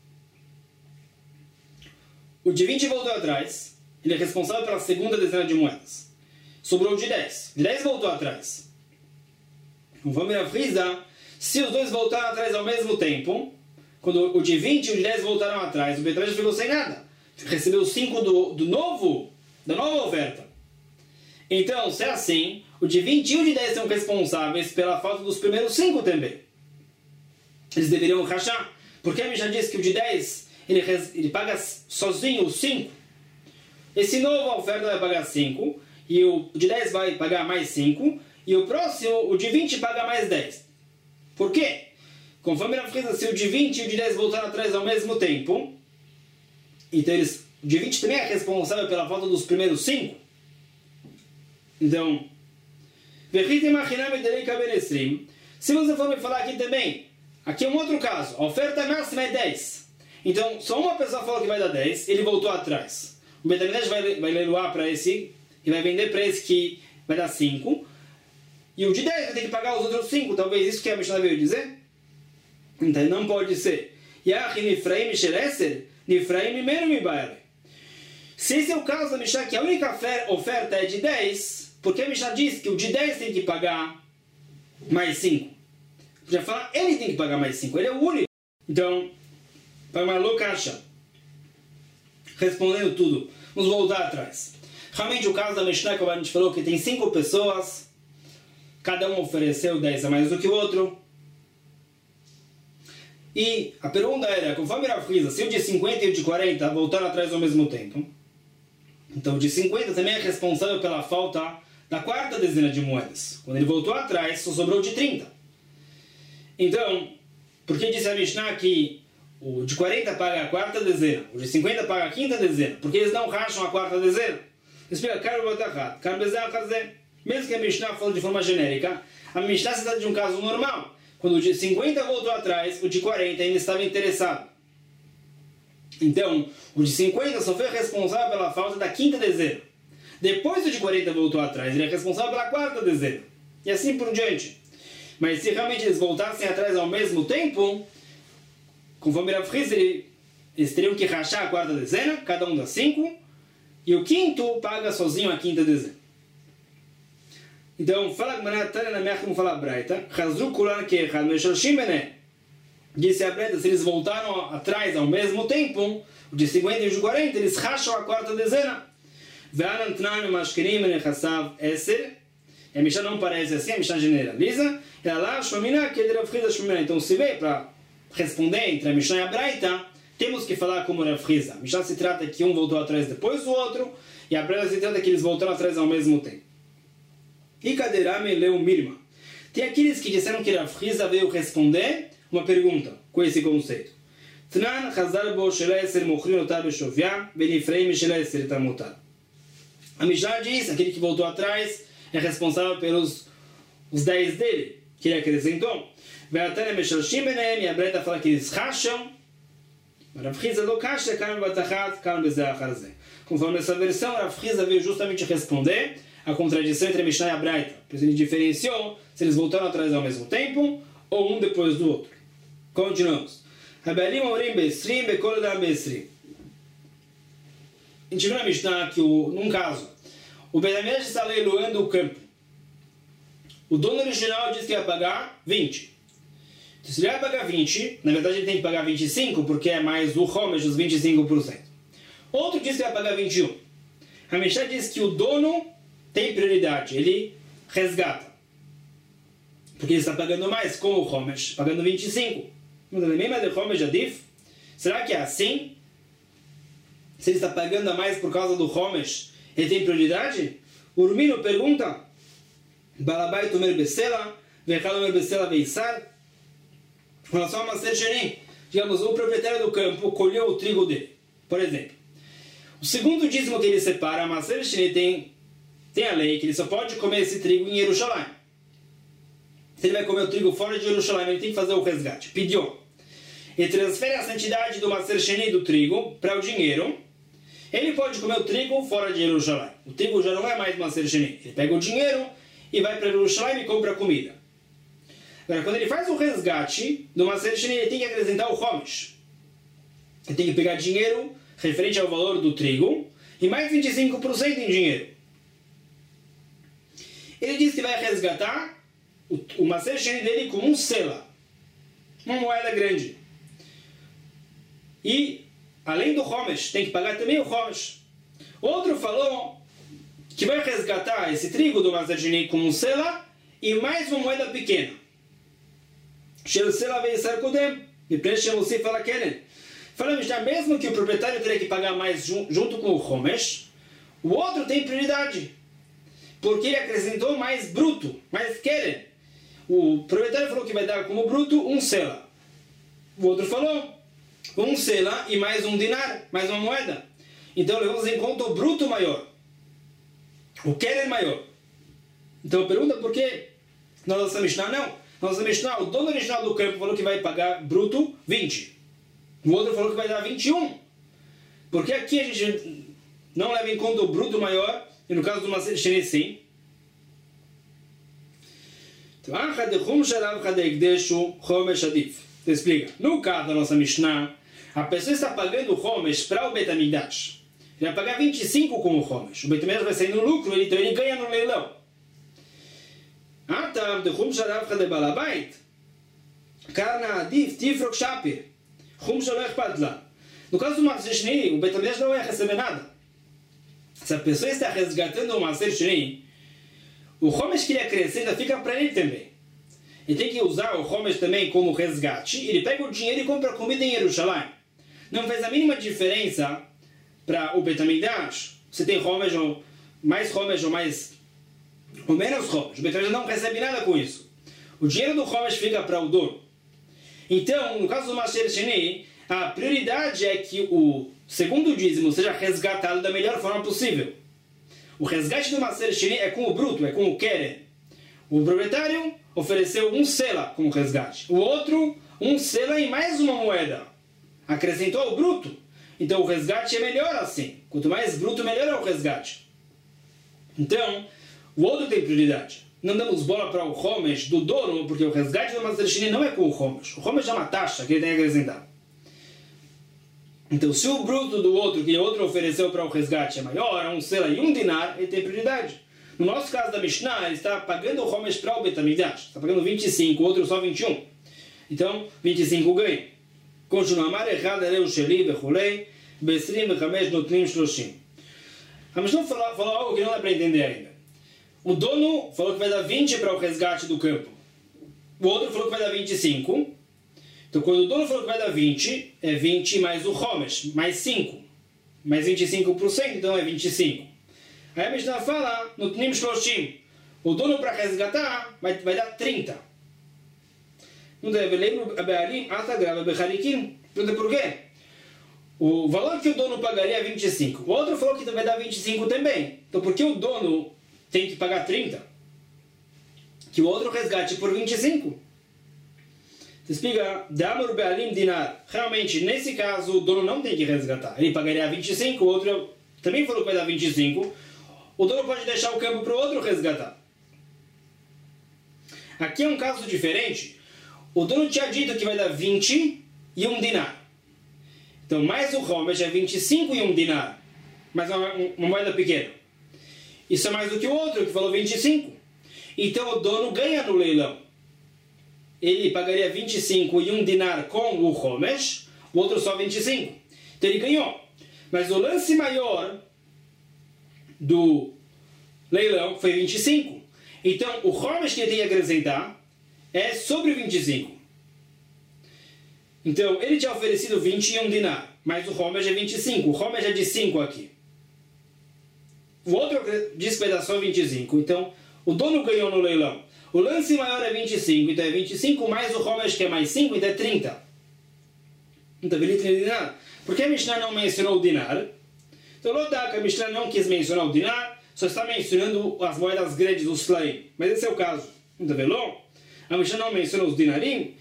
O de 20 voltou atrás. Ele é responsável pela segunda dezena de moedas. Sobrou o de 10. De 10 voltou atrás. Conforme Rav Chizda, se os dois voltaram atrás ao mesmo tempo, quando o de 20 e o de 10 voltaram atrás, o Betamigdash ficou sem nada. Recebeu 5 da nova oferta. Então, se é assim, o de 20 e o de 10 são responsáveis pela falta dos primeiros 5 também. Eles deveriam rachar. Porque a Mishnah diz que o de 10 ele paga sozinho os 5. Esse novo oferta vai pagar 5, e o de 10 vai pagar mais 5, e o próximo, o de 20, paga mais 10. Por quê? Conforme Rav Chizda, se o de 20 e o de 10 voltaram atrás ao mesmo tempo, então o de 20 também é responsável pela falta dos primeiros 5. Então, se você for me falar aqui também, aqui é um outro caso, a oferta máxima é 10. Então, só uma pessoa falou que vai dar 10, ele voltou atrás. O Betamigdash vai leiloar para esse e vai vender para esse que vai dar 5. E o de 10 vai ter que pagar os outros 5. Talvez isso que a Mishnah veio dizer. Então não pode ser. Yachim Efraim Mishel Eser. Nifraim Mimenu Mibaele. Se esse é o caso da Mishnah, que a única oferta é de 10, porque a Mishnah diz que o de 10 tem que pagar mais 5. Já fala, ele tem que pagar mais 5, ele é o único. Então, para Marlo Kasha, respondendo tudo, vamos voltar atrás. Realmente o caso da Mishnah, como a gente falou, que tem 5 pessoas, cada um ofereceu 10 a mais do que o outro. E a pergunta era, conforme Rav Chizda, se o de 50 e o de 40 voltaram atrás ao mesmo tempo, então o de 50 também é responsável pela falta da quarta dezena de moedas. Quando ele voltou atrás, só sobrou o de 30. Então, por que disse a Mishnah que o de 40 paga a quarta dezena, o de 50 paga a quinta dezena? Porque eles não racham a quarta dezena. Explica, mesmo que a Mishnah falou de forma genérica, a Mishnah se trata de um caso normal. Quando o de 50 voltou atrás, o de 40 ainda estava interessado. Então, o de 50 só foi responsável pela falta da quinta dezena. Depois o de 40 voltou atrás, ele é responsável pela quarta dezena. E assim por diante. Mas se realmente eles voltassem atrás ao mesmo tempo, conforme Rav Chizda, eles teriam que rachar a quarta dezena, cada um dá 5, e o quinto paga sozinho a quinta dezena. Então, fala Gmará, na minha como fala a Braita, Chazru Kulan Kechad Meshoshim Bené. Disse a Braita, se eles voltaram atrás ao mesmo tempo, o de 50 e o de 40, eles racham a quarta dezena. Ve'anan Tnami Mashkenim Nechassav Eser. A Mishnah não parece assim, a Mishnah generaliza. Ela lá, Shmamina, que ele Rav Chizda Shmamina. Então, se vê, para responder entre a Mishnah e a Braita, temos que falar como Rav Chizda. A Mishnah se trata que um voltou atrás depois do outro, e a Braita se trata que eles voltaram atrás ao mesmo tempo. E Kaderame leu Mirma. Tem aqueles que disseram que Rav Chizda veio responder uma pergunta com esse conceito. Tnan Chazar bo Sheleser Mochrin Otar Beshovia Benifreim Sheleser Tamutar. A Mishnah diz, aquele que voltou atrás é responsável pelos os 10 dele, que ele acrescentou. Ve'atane Meshalshim Benem, e a Braita fala que eles racham. Rav Chizda lo kasha kam batachat kam bezacharzeh. Conforme essa versão, Rav Chizda veio justamente responder a contradição entre a Mishnah e a Braita. Por isso ele diferenciou se eles voltaram atrás ao mesmo tempo ou um depois do outro. Continuamos. Habelim orim be'esrim be'kol adam be'esrim. A gente viu na Mishnah que, num caso, o Benamias está leiloando o campo. O dono original diz que vai pagar 20. Então, se ele vai pagar 20, na verdade ele tem que pagar 25, porque é mais o Homesh, os 25%. Outro diz que vai pagar 21. A Mishnah diz que o dono tem prioridade, ele resgata. Porque ele está pagando mais com o Homesh, pagando 25. Será que é assim? Se ele está pagando a mais por causa do Homesh, ele tem prioridade? O Urmino pergunta, Balabai Tomer Besela, Vechalomer Besela Veissar, com relação a Maser Sheni, digamos, o proprietário do campo colheu o trigo dele, por exemplo. O segundo dízimo que ele separa, a Maser Sheni tem a lei que ele só pode comer esse trigo em Jerusalém. Se ele vai comer o trigo fora de Jerusalém, ele tem que fazer o resgate. Pediu. Ele transfere a santidade do Maser Sheni do trigo para o dinheiro. Ele pode comer o trigo fora de Jerusalém. O trigo já não é mais Maser Sheni. Ele pega o dinheiro e vai para Jerusalém e compra comida. Agora, quando ele faz o resgate do Maser Sheni, ele tem que acrescentar o Homesh. Ele tem que pegar dinheiro referente ao valor do trigo e mais 25% em dinheiro. Ele diz que vai resgatar o Maser Sheni dele com um sela, uma moeda grande. E, além do Homesh, tem que pagar também o Homesh. Outro falou que vai resgatar esse trigo do Maser Sheni com um sela e mais uma moeda pequena. Shel sela veissar kodem, me preenche você fala Kenen. Falamos já mesmo que o proprietário teria que pagar mais junto com o Homesh, o outro tem prioridade, porque ele acrescentou mais bruto, mais Keren. O proprietário falou que vai dar como bruto um sela. O outro falou um sela e mais um dinar, mais uma moeda. Então levamos em conta o bruto maior, o Keren maior. Então pergunta por que na nossa Mishnah não. Na nossa Mishnah, o dono original do campo falou que vai pagar bruto 20. O outro falou que vai dar 21. Porque aqui a gente não leva em conta o bruto maior, e no caso do Maser Sheni sim. Explica. No caso da nossa Mishnah, A pessoa está pagando o Homesh para o Beit HaMikdash. Ele vai pagar 25 com o Homesh. O Beit HaMikdash vai sair no lucro, então ele ganha no leilão. Atam de Chum Sharavcha de Balabait. Karna Adif Tifrok Shapir. Chum Shalech Padla. No caso do Maaser Sheni, o Beit HaMikdash não vai receber nada. Se a pessoa está resgatando o Maaser Sheni, o Homesh que ele acrescenta fica para ele também. Ele tem que usar o Homesh também como resgate. Ele pega o dinheiro e compra comida em Jerusalém. Não faz a mínima diferença para o Beit HaMikdash. Você tem Homesh ou mais Homesh ou mais ou menos Homesh. O Beit HaMikdash não recebe nada com isso. O dinheiro do Homesh fica para o dono. Então, no caso do Maaser Sheni, a prioridade é que o segundo dízimo seja resgatado da melhor forma possível. O resgate do Maaser Sheni é com o bruto, é com o keren. O proprietário ofereceu um sela como resgate. O outro, um sela e mais uma moeda. Acrescentou o bruto. Então o resgate é melhor assim. Quanto mais bruto, melhor é o resgate. Então, o outro tem prioridade. Não damos bola para o Homesh do dono, porque o resgate do Maaser Sheni não é com o Homesh. O Homesh é uma taxa que ele tem que acrescentar. Então, se o bruto do outro, que o outro ofereceu para o resgate é maior, um sela e um dinar, ele tem prioridade. No nosso caso da Mishnah, ele está pagando o Homesh para o Beit HaMikdash. Está pagando 25, o outro só 21. Então, 25 ganha. Continua. Amar errado é o Sheli, Bechulei, Besrim, Bechamesh, Notnim, Shloshim. A Mishnah falou algo que não dá para entender ainda. O dono falou que vai dar 20 para o resgate do campo. O outro falou que vai dar 25. Então, quando o dono falou que vai dar 20, é 20 mais o Homesh, mais 5. Mais 25%, então é 25. Aí a Mishnah fala, no Tnim Shloshim, o dono para resgatar vai dar 30. Não deve lembrar, Bealim, Atagrava, Becharikim. Pergunta por quê? O valor que o dono pagaria é 25. O outro falou que vai dar 25 também. Então por que o dono tem que pagar 30? Que o outro resgate por 25. Você explica, Damur Bealim Dinar. Realmente, nesse caso, o dono não tem que resgatar. Ele pagaria 25, o outro também falou que vai dar 25. O dono pode deixar o campo para o outro resgatar. Aqui é um caso diferente. O dono tinha dito que vai dar 20 e um dinar. Então, mais o Homesh é 25 e um dinar. Mais uma moeda pequena. Isso é mais do que o outro, que falou 25. Então, o dono ganha no leilão. Ele pagaria 25 e um dinar com o Homesh, o outro só 25. Então, ele ganhou. Mas o lance maior do leilão foi 25. Então, o Homesh que ele tem que acrescentar é sobre 25. Então, ele tinha oferecido 20 e um dinar, mas o Homesh é 25. O Homesh é de 5 aqui. O outro diz que vai dar só 25. Então, o dono ganhou no leilão. O lance maior é 25, então é 25 mais o Homesh que é mais 5, então é 30. Então, ele tem dinar. Por que a Mishnah não mencionou o dinar? Então, Lodak, a Mishnah não quis mencionar o dinar, só está mencionando as moedas grandes, os slaim. Mas esse é o caso. Então, Velon, a Mishnah não menciona os dinarim.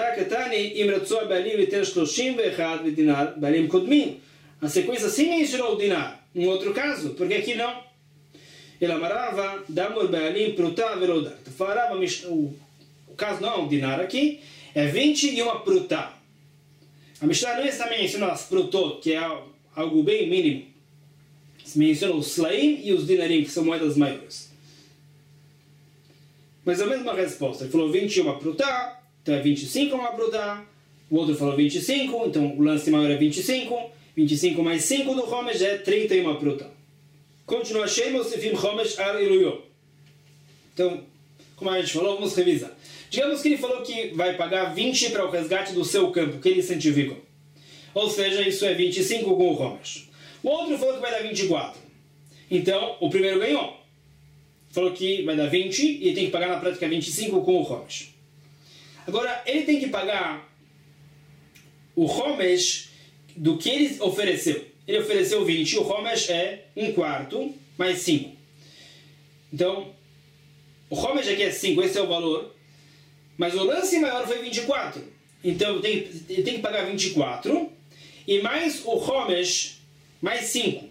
A sequência sim mencionou o dinar. Um outro caso, porque aqui não. Ele amarava, damur be'alim, prutá, verodar. O caso não é um dinar aqui, é 20 e uma prutá. A Mishnah não está mencionando as prutot, que é algo bem mínimo. Se menciona os slaim e os dinarim, que são moedas maiores. Mas a mesma resposta. Ele falou 20 e uma prutá, então é 25 uma prutá. O outro falou 25, então o lance maior é 25. 25 mais 5 do Homesh é 30 e uma prutá. Continua Shemos e Fim Homesh Ar Iluyo. Então, como a gente falou, vamos revisar. Digamos que ele falou que vai pagar 20 para o resgate do seu campo, que ele cientificou. Ou seja, isso é 25 com o Homesh. O outro falou que vai dar 24. Então, o primeiro ganhou. Falou que vai dar 20 e ele tem que pagar na prática 25 com o Homesh. Agora, ele tem que pagar o Homesh do que ele ofereceu. Ele ofereceu 20, o Homesh é 1/4 mais 5. Então, o Homesh aqui é 5, esse é o valor. Mas o lance maior foi 24. Então, ele tem que pagar 24 e mais o Homesh mais 5.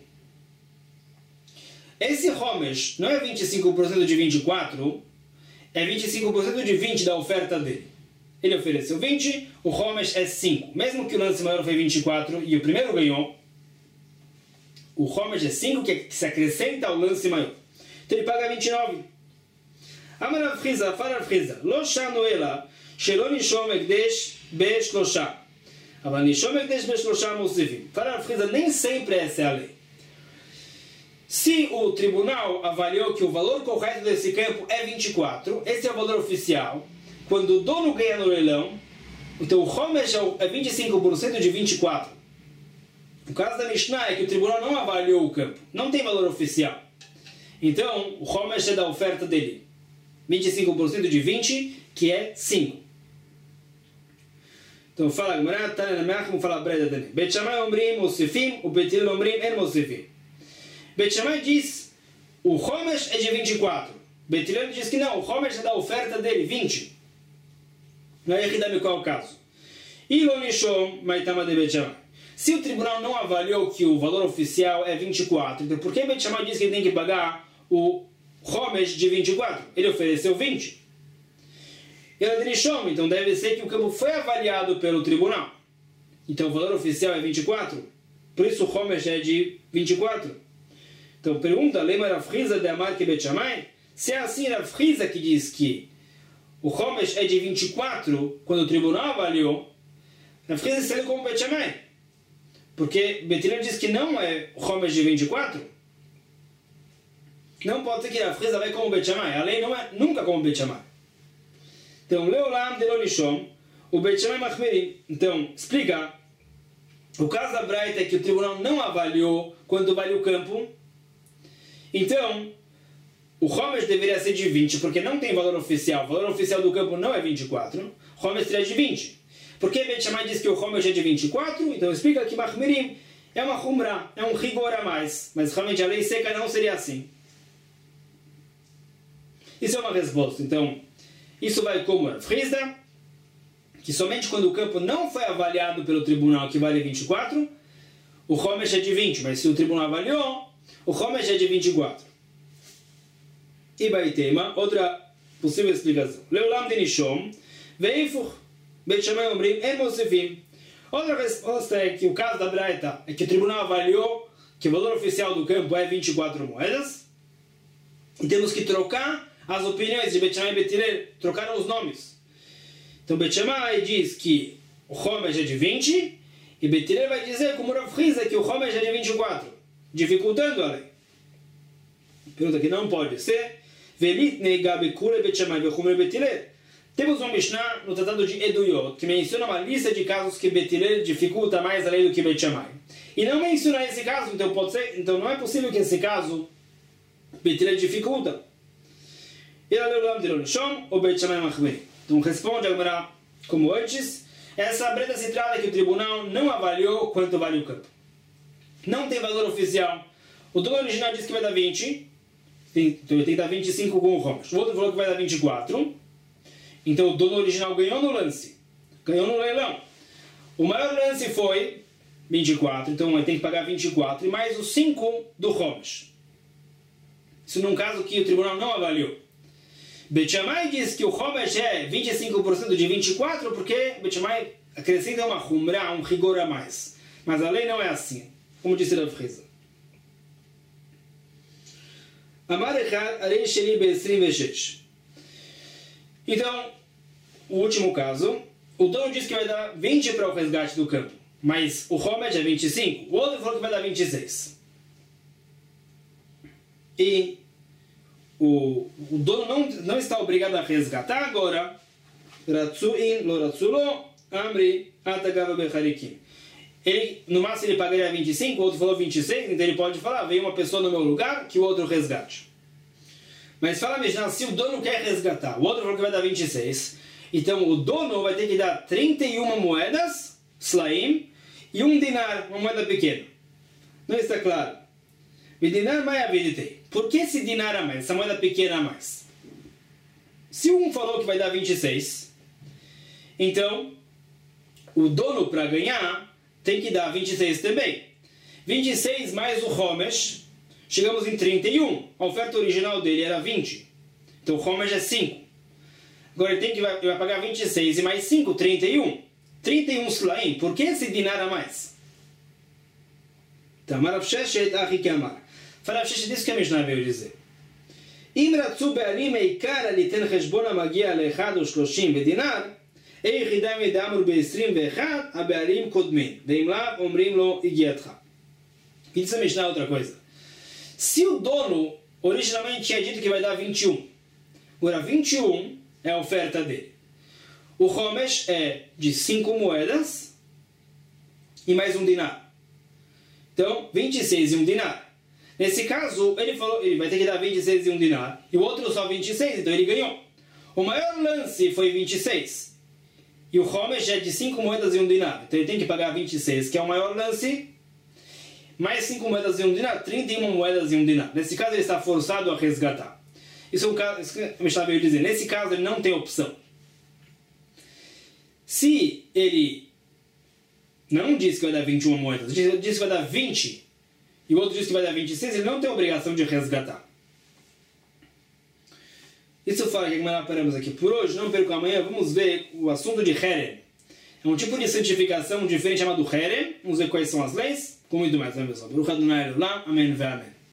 Esse Homesh não é 25% de 24, é 25% de 20 da oferta dele. ele ofereceu 20, o Homesh é 5. Mesmo que o lance maior foi 24 e o primeiro ganhou, o Homesh é 5 que se acrescenta ao lance maior. Então ele paga 29. Amar Rav Chizda, fala Rav Chizda, Lo shanu ela, shelo nishom ekdesh beshlosha. Aval nishom ekdesh beshlosha mosifim. Fala Rav Chizda, nem sempre essa é a lei. Se o tribunal avaliou que o valor correto desse campo é 24, esse é o valor oficial, quando o dono ganha no leilão, então o Homesh é 25% de 24. O caso da Mishnah é que o tribunal não avaliou o campo, não tem valor oficial. Então, o Homesh é da oferta dele. 25% de 20, que é 5. Então, fala Gemara, Tana Namach, fala Breda também. Bet Shammai omrim mosifim, o Bet Hillel omrim en mosifim. Bet Shammai diz, o Homesh é de 24. Bet Hillel diz que não, o Homesh é da oferta dele, 20. Não é Yehidami qual é o caso. E lo nishom maitama de Bet Shammai. Se o tribunal não avaliou que o valor oficial é 24, então por que Bet Shammai diz que ele tem que pagar o Homesh de 24? Ele ofereceu 20. Ele nishom, então deve ser que o campo foi avaliado pelo tribunal. Então o valor oficial é 24. Por isso o Homesh é de 24. Então pergunta, lembra Rav Chizda de Amar que Bet Shammai? Se é assim, Rav Chizda que diz que o Homesh é de 24, quando o tribunal avaliou, Rav Chizda está como Bet Shammai. Porque Bet Hillel diz que não é o Homesh de 24. Não pode ser que Rav Chizda vai como Bet Shammai. A lei não é nunca como Bet Shammai. Então, Leolam de Lonishom, o Bet Shammai Machmirim. Então, explica. O caso da Braita é que o tribunal não avaliou quanto vale o campo. Então, o Homesh deveria ser de 20, porque não tem valor oficial. O valor oficial do campo não é 24. O Homesh seria de 20. Porque Bet Shammai diz que o Homesh é de 24, então explica que Machmirim é uma Humra, é um rigor a mais. Mas realmente a lei seca não seria assim. Isso é uma resposta. Então, isso vai como Rav Chizda, que somente quando o campo não foi avaliado pelo tribunal que vale 24, o Homesh é de 20. Mas se o tribunal avaliou, o Homesh é de 24. E Baitema, outra possível explicação. Leolam de Nishom, Veifuch, Bet Shammai omrim en mosifim. Outra resposta é que o caso da Braita é que o tribunal avaliou que o valor oficial do campo é 24 moedas. E temos que trocar as opiniões de Bet Shammai e Bet Hillel, trocaram os nomes. Então Bet Shammai diz que o Homesh é de 20 e Bet Hillel vai dizer, como Rav Chizda, que o Homesh é de 24, dificultando a lei. Pergunta que não pode ser. Velit neigabe kule Bet Shammai vechumre Bet Hillel. Temos um Mishnah no Tratado de Eduyot, que menciona uma lista de casos que Bet Hillel dificulta mais a lei do que Bet Shammai. E não menciona esse caso, então não é possível que esse caso Bet Hillel dificulta. Então responde agora, como antes, essa breta se trata que o tribunal não avaliou quanto vale o campo. Não tem valor oficial. O dono original disse que vai dar 20, então ele tem que dar 25 com o Homesh. O outro falou que vai dar 24. Então o dono original ganhou no lance, ganhou no leilão. O maior lance foi 24, então ele tem que pagar 24 e mais os 5 do Homesh. Isso num caso que o tribunal não avaliou. Bet Shammai diz que o Homesh é 25% de 24 porque Bet Shammai acrescenta uma humra, um rigor a mais. Mas a lei não é assim, como disse Rav Chizda. Amar echad arei sheli be-26. Então, o último caso, o dono diz que vai dar 20 para o resgate do campo, mas o Homesh é 25, o outro falou que vai dar 26. E o dono não está obrigado a resgatar agora. Ratsuin lo ratsulo amri atagava becharikim. Ele, no máximo ele pagaria 25, o outro falou 26, então ele pode falar, veio uma pessoa no meu lugar que o outro resgate. Mas fala Mishnah, se o dono quer resgatar, o outro falou que vai dar 26, então o dono vai ter que dar 31 moedas, slaim, e um dinar, uma moeda pequena. Não está claro. O dinar mais aviditei. Por que esse dinar a mais, essa moeda pequena a mais? Se um falou que vai dar 26, então o dono para ganhar tem que dar 26 também. 26 mais o Homesh, chegamos em 31. A oferta original dele era 20. Então o Homesh é 5. Agora ele vai pagar 26 e mais 5, 31. 31 sulaim. Por que esse dinar a mais? Tamar Rav Sheshet Achi Kamar. Fala Rav Sheshet, isso que a Mishnah veio dizer. אם רצו בעלים העיקר ליתן חשבון המגיע ל1 או 30 בדינר, איך ידע אם דאמר ב-21, הבעלים קודמים, ואם לאו אומרים לו הגיעתך. Isso é Mishnah outra coisa. Se o dono originalmente tinha dito que vai dar 21, agora 21 é a oferta dele. O Homesh é de 5 moedas e mais um dinar. Então, 26 e um dinar. Nesse caso, ele falou, ele vai ter que dar 26 e um dinar, e o outro só 26, então ele ganhou. O maior lance foi 26. E o Homesh é de 5 moedas e um dinar. Então ele tem que pagar 26, que é o maior lance, mais 5 moedas e um dinar, 31 moedas e um dinar. Nesse caso ele está forçado a resgatar. Isso é um caso, isso que eu me estava dizendo. Nesse caso ele não tem opção. Se ele não diz que vai dar 21 moedas, diz que vai dar 20, e o outro diz que vai dar 26, ele não tem a obrigação de resgatar. Isso fala que nós paramos aqui por hoje, não perco amanhã, vamos ver o assunto de Herem. É um tipo de santificação diferente chamado Herem, vamos ver quais são as leis, com muito mais, né pessoal? Baruch Adonai Olam, amém ve amém.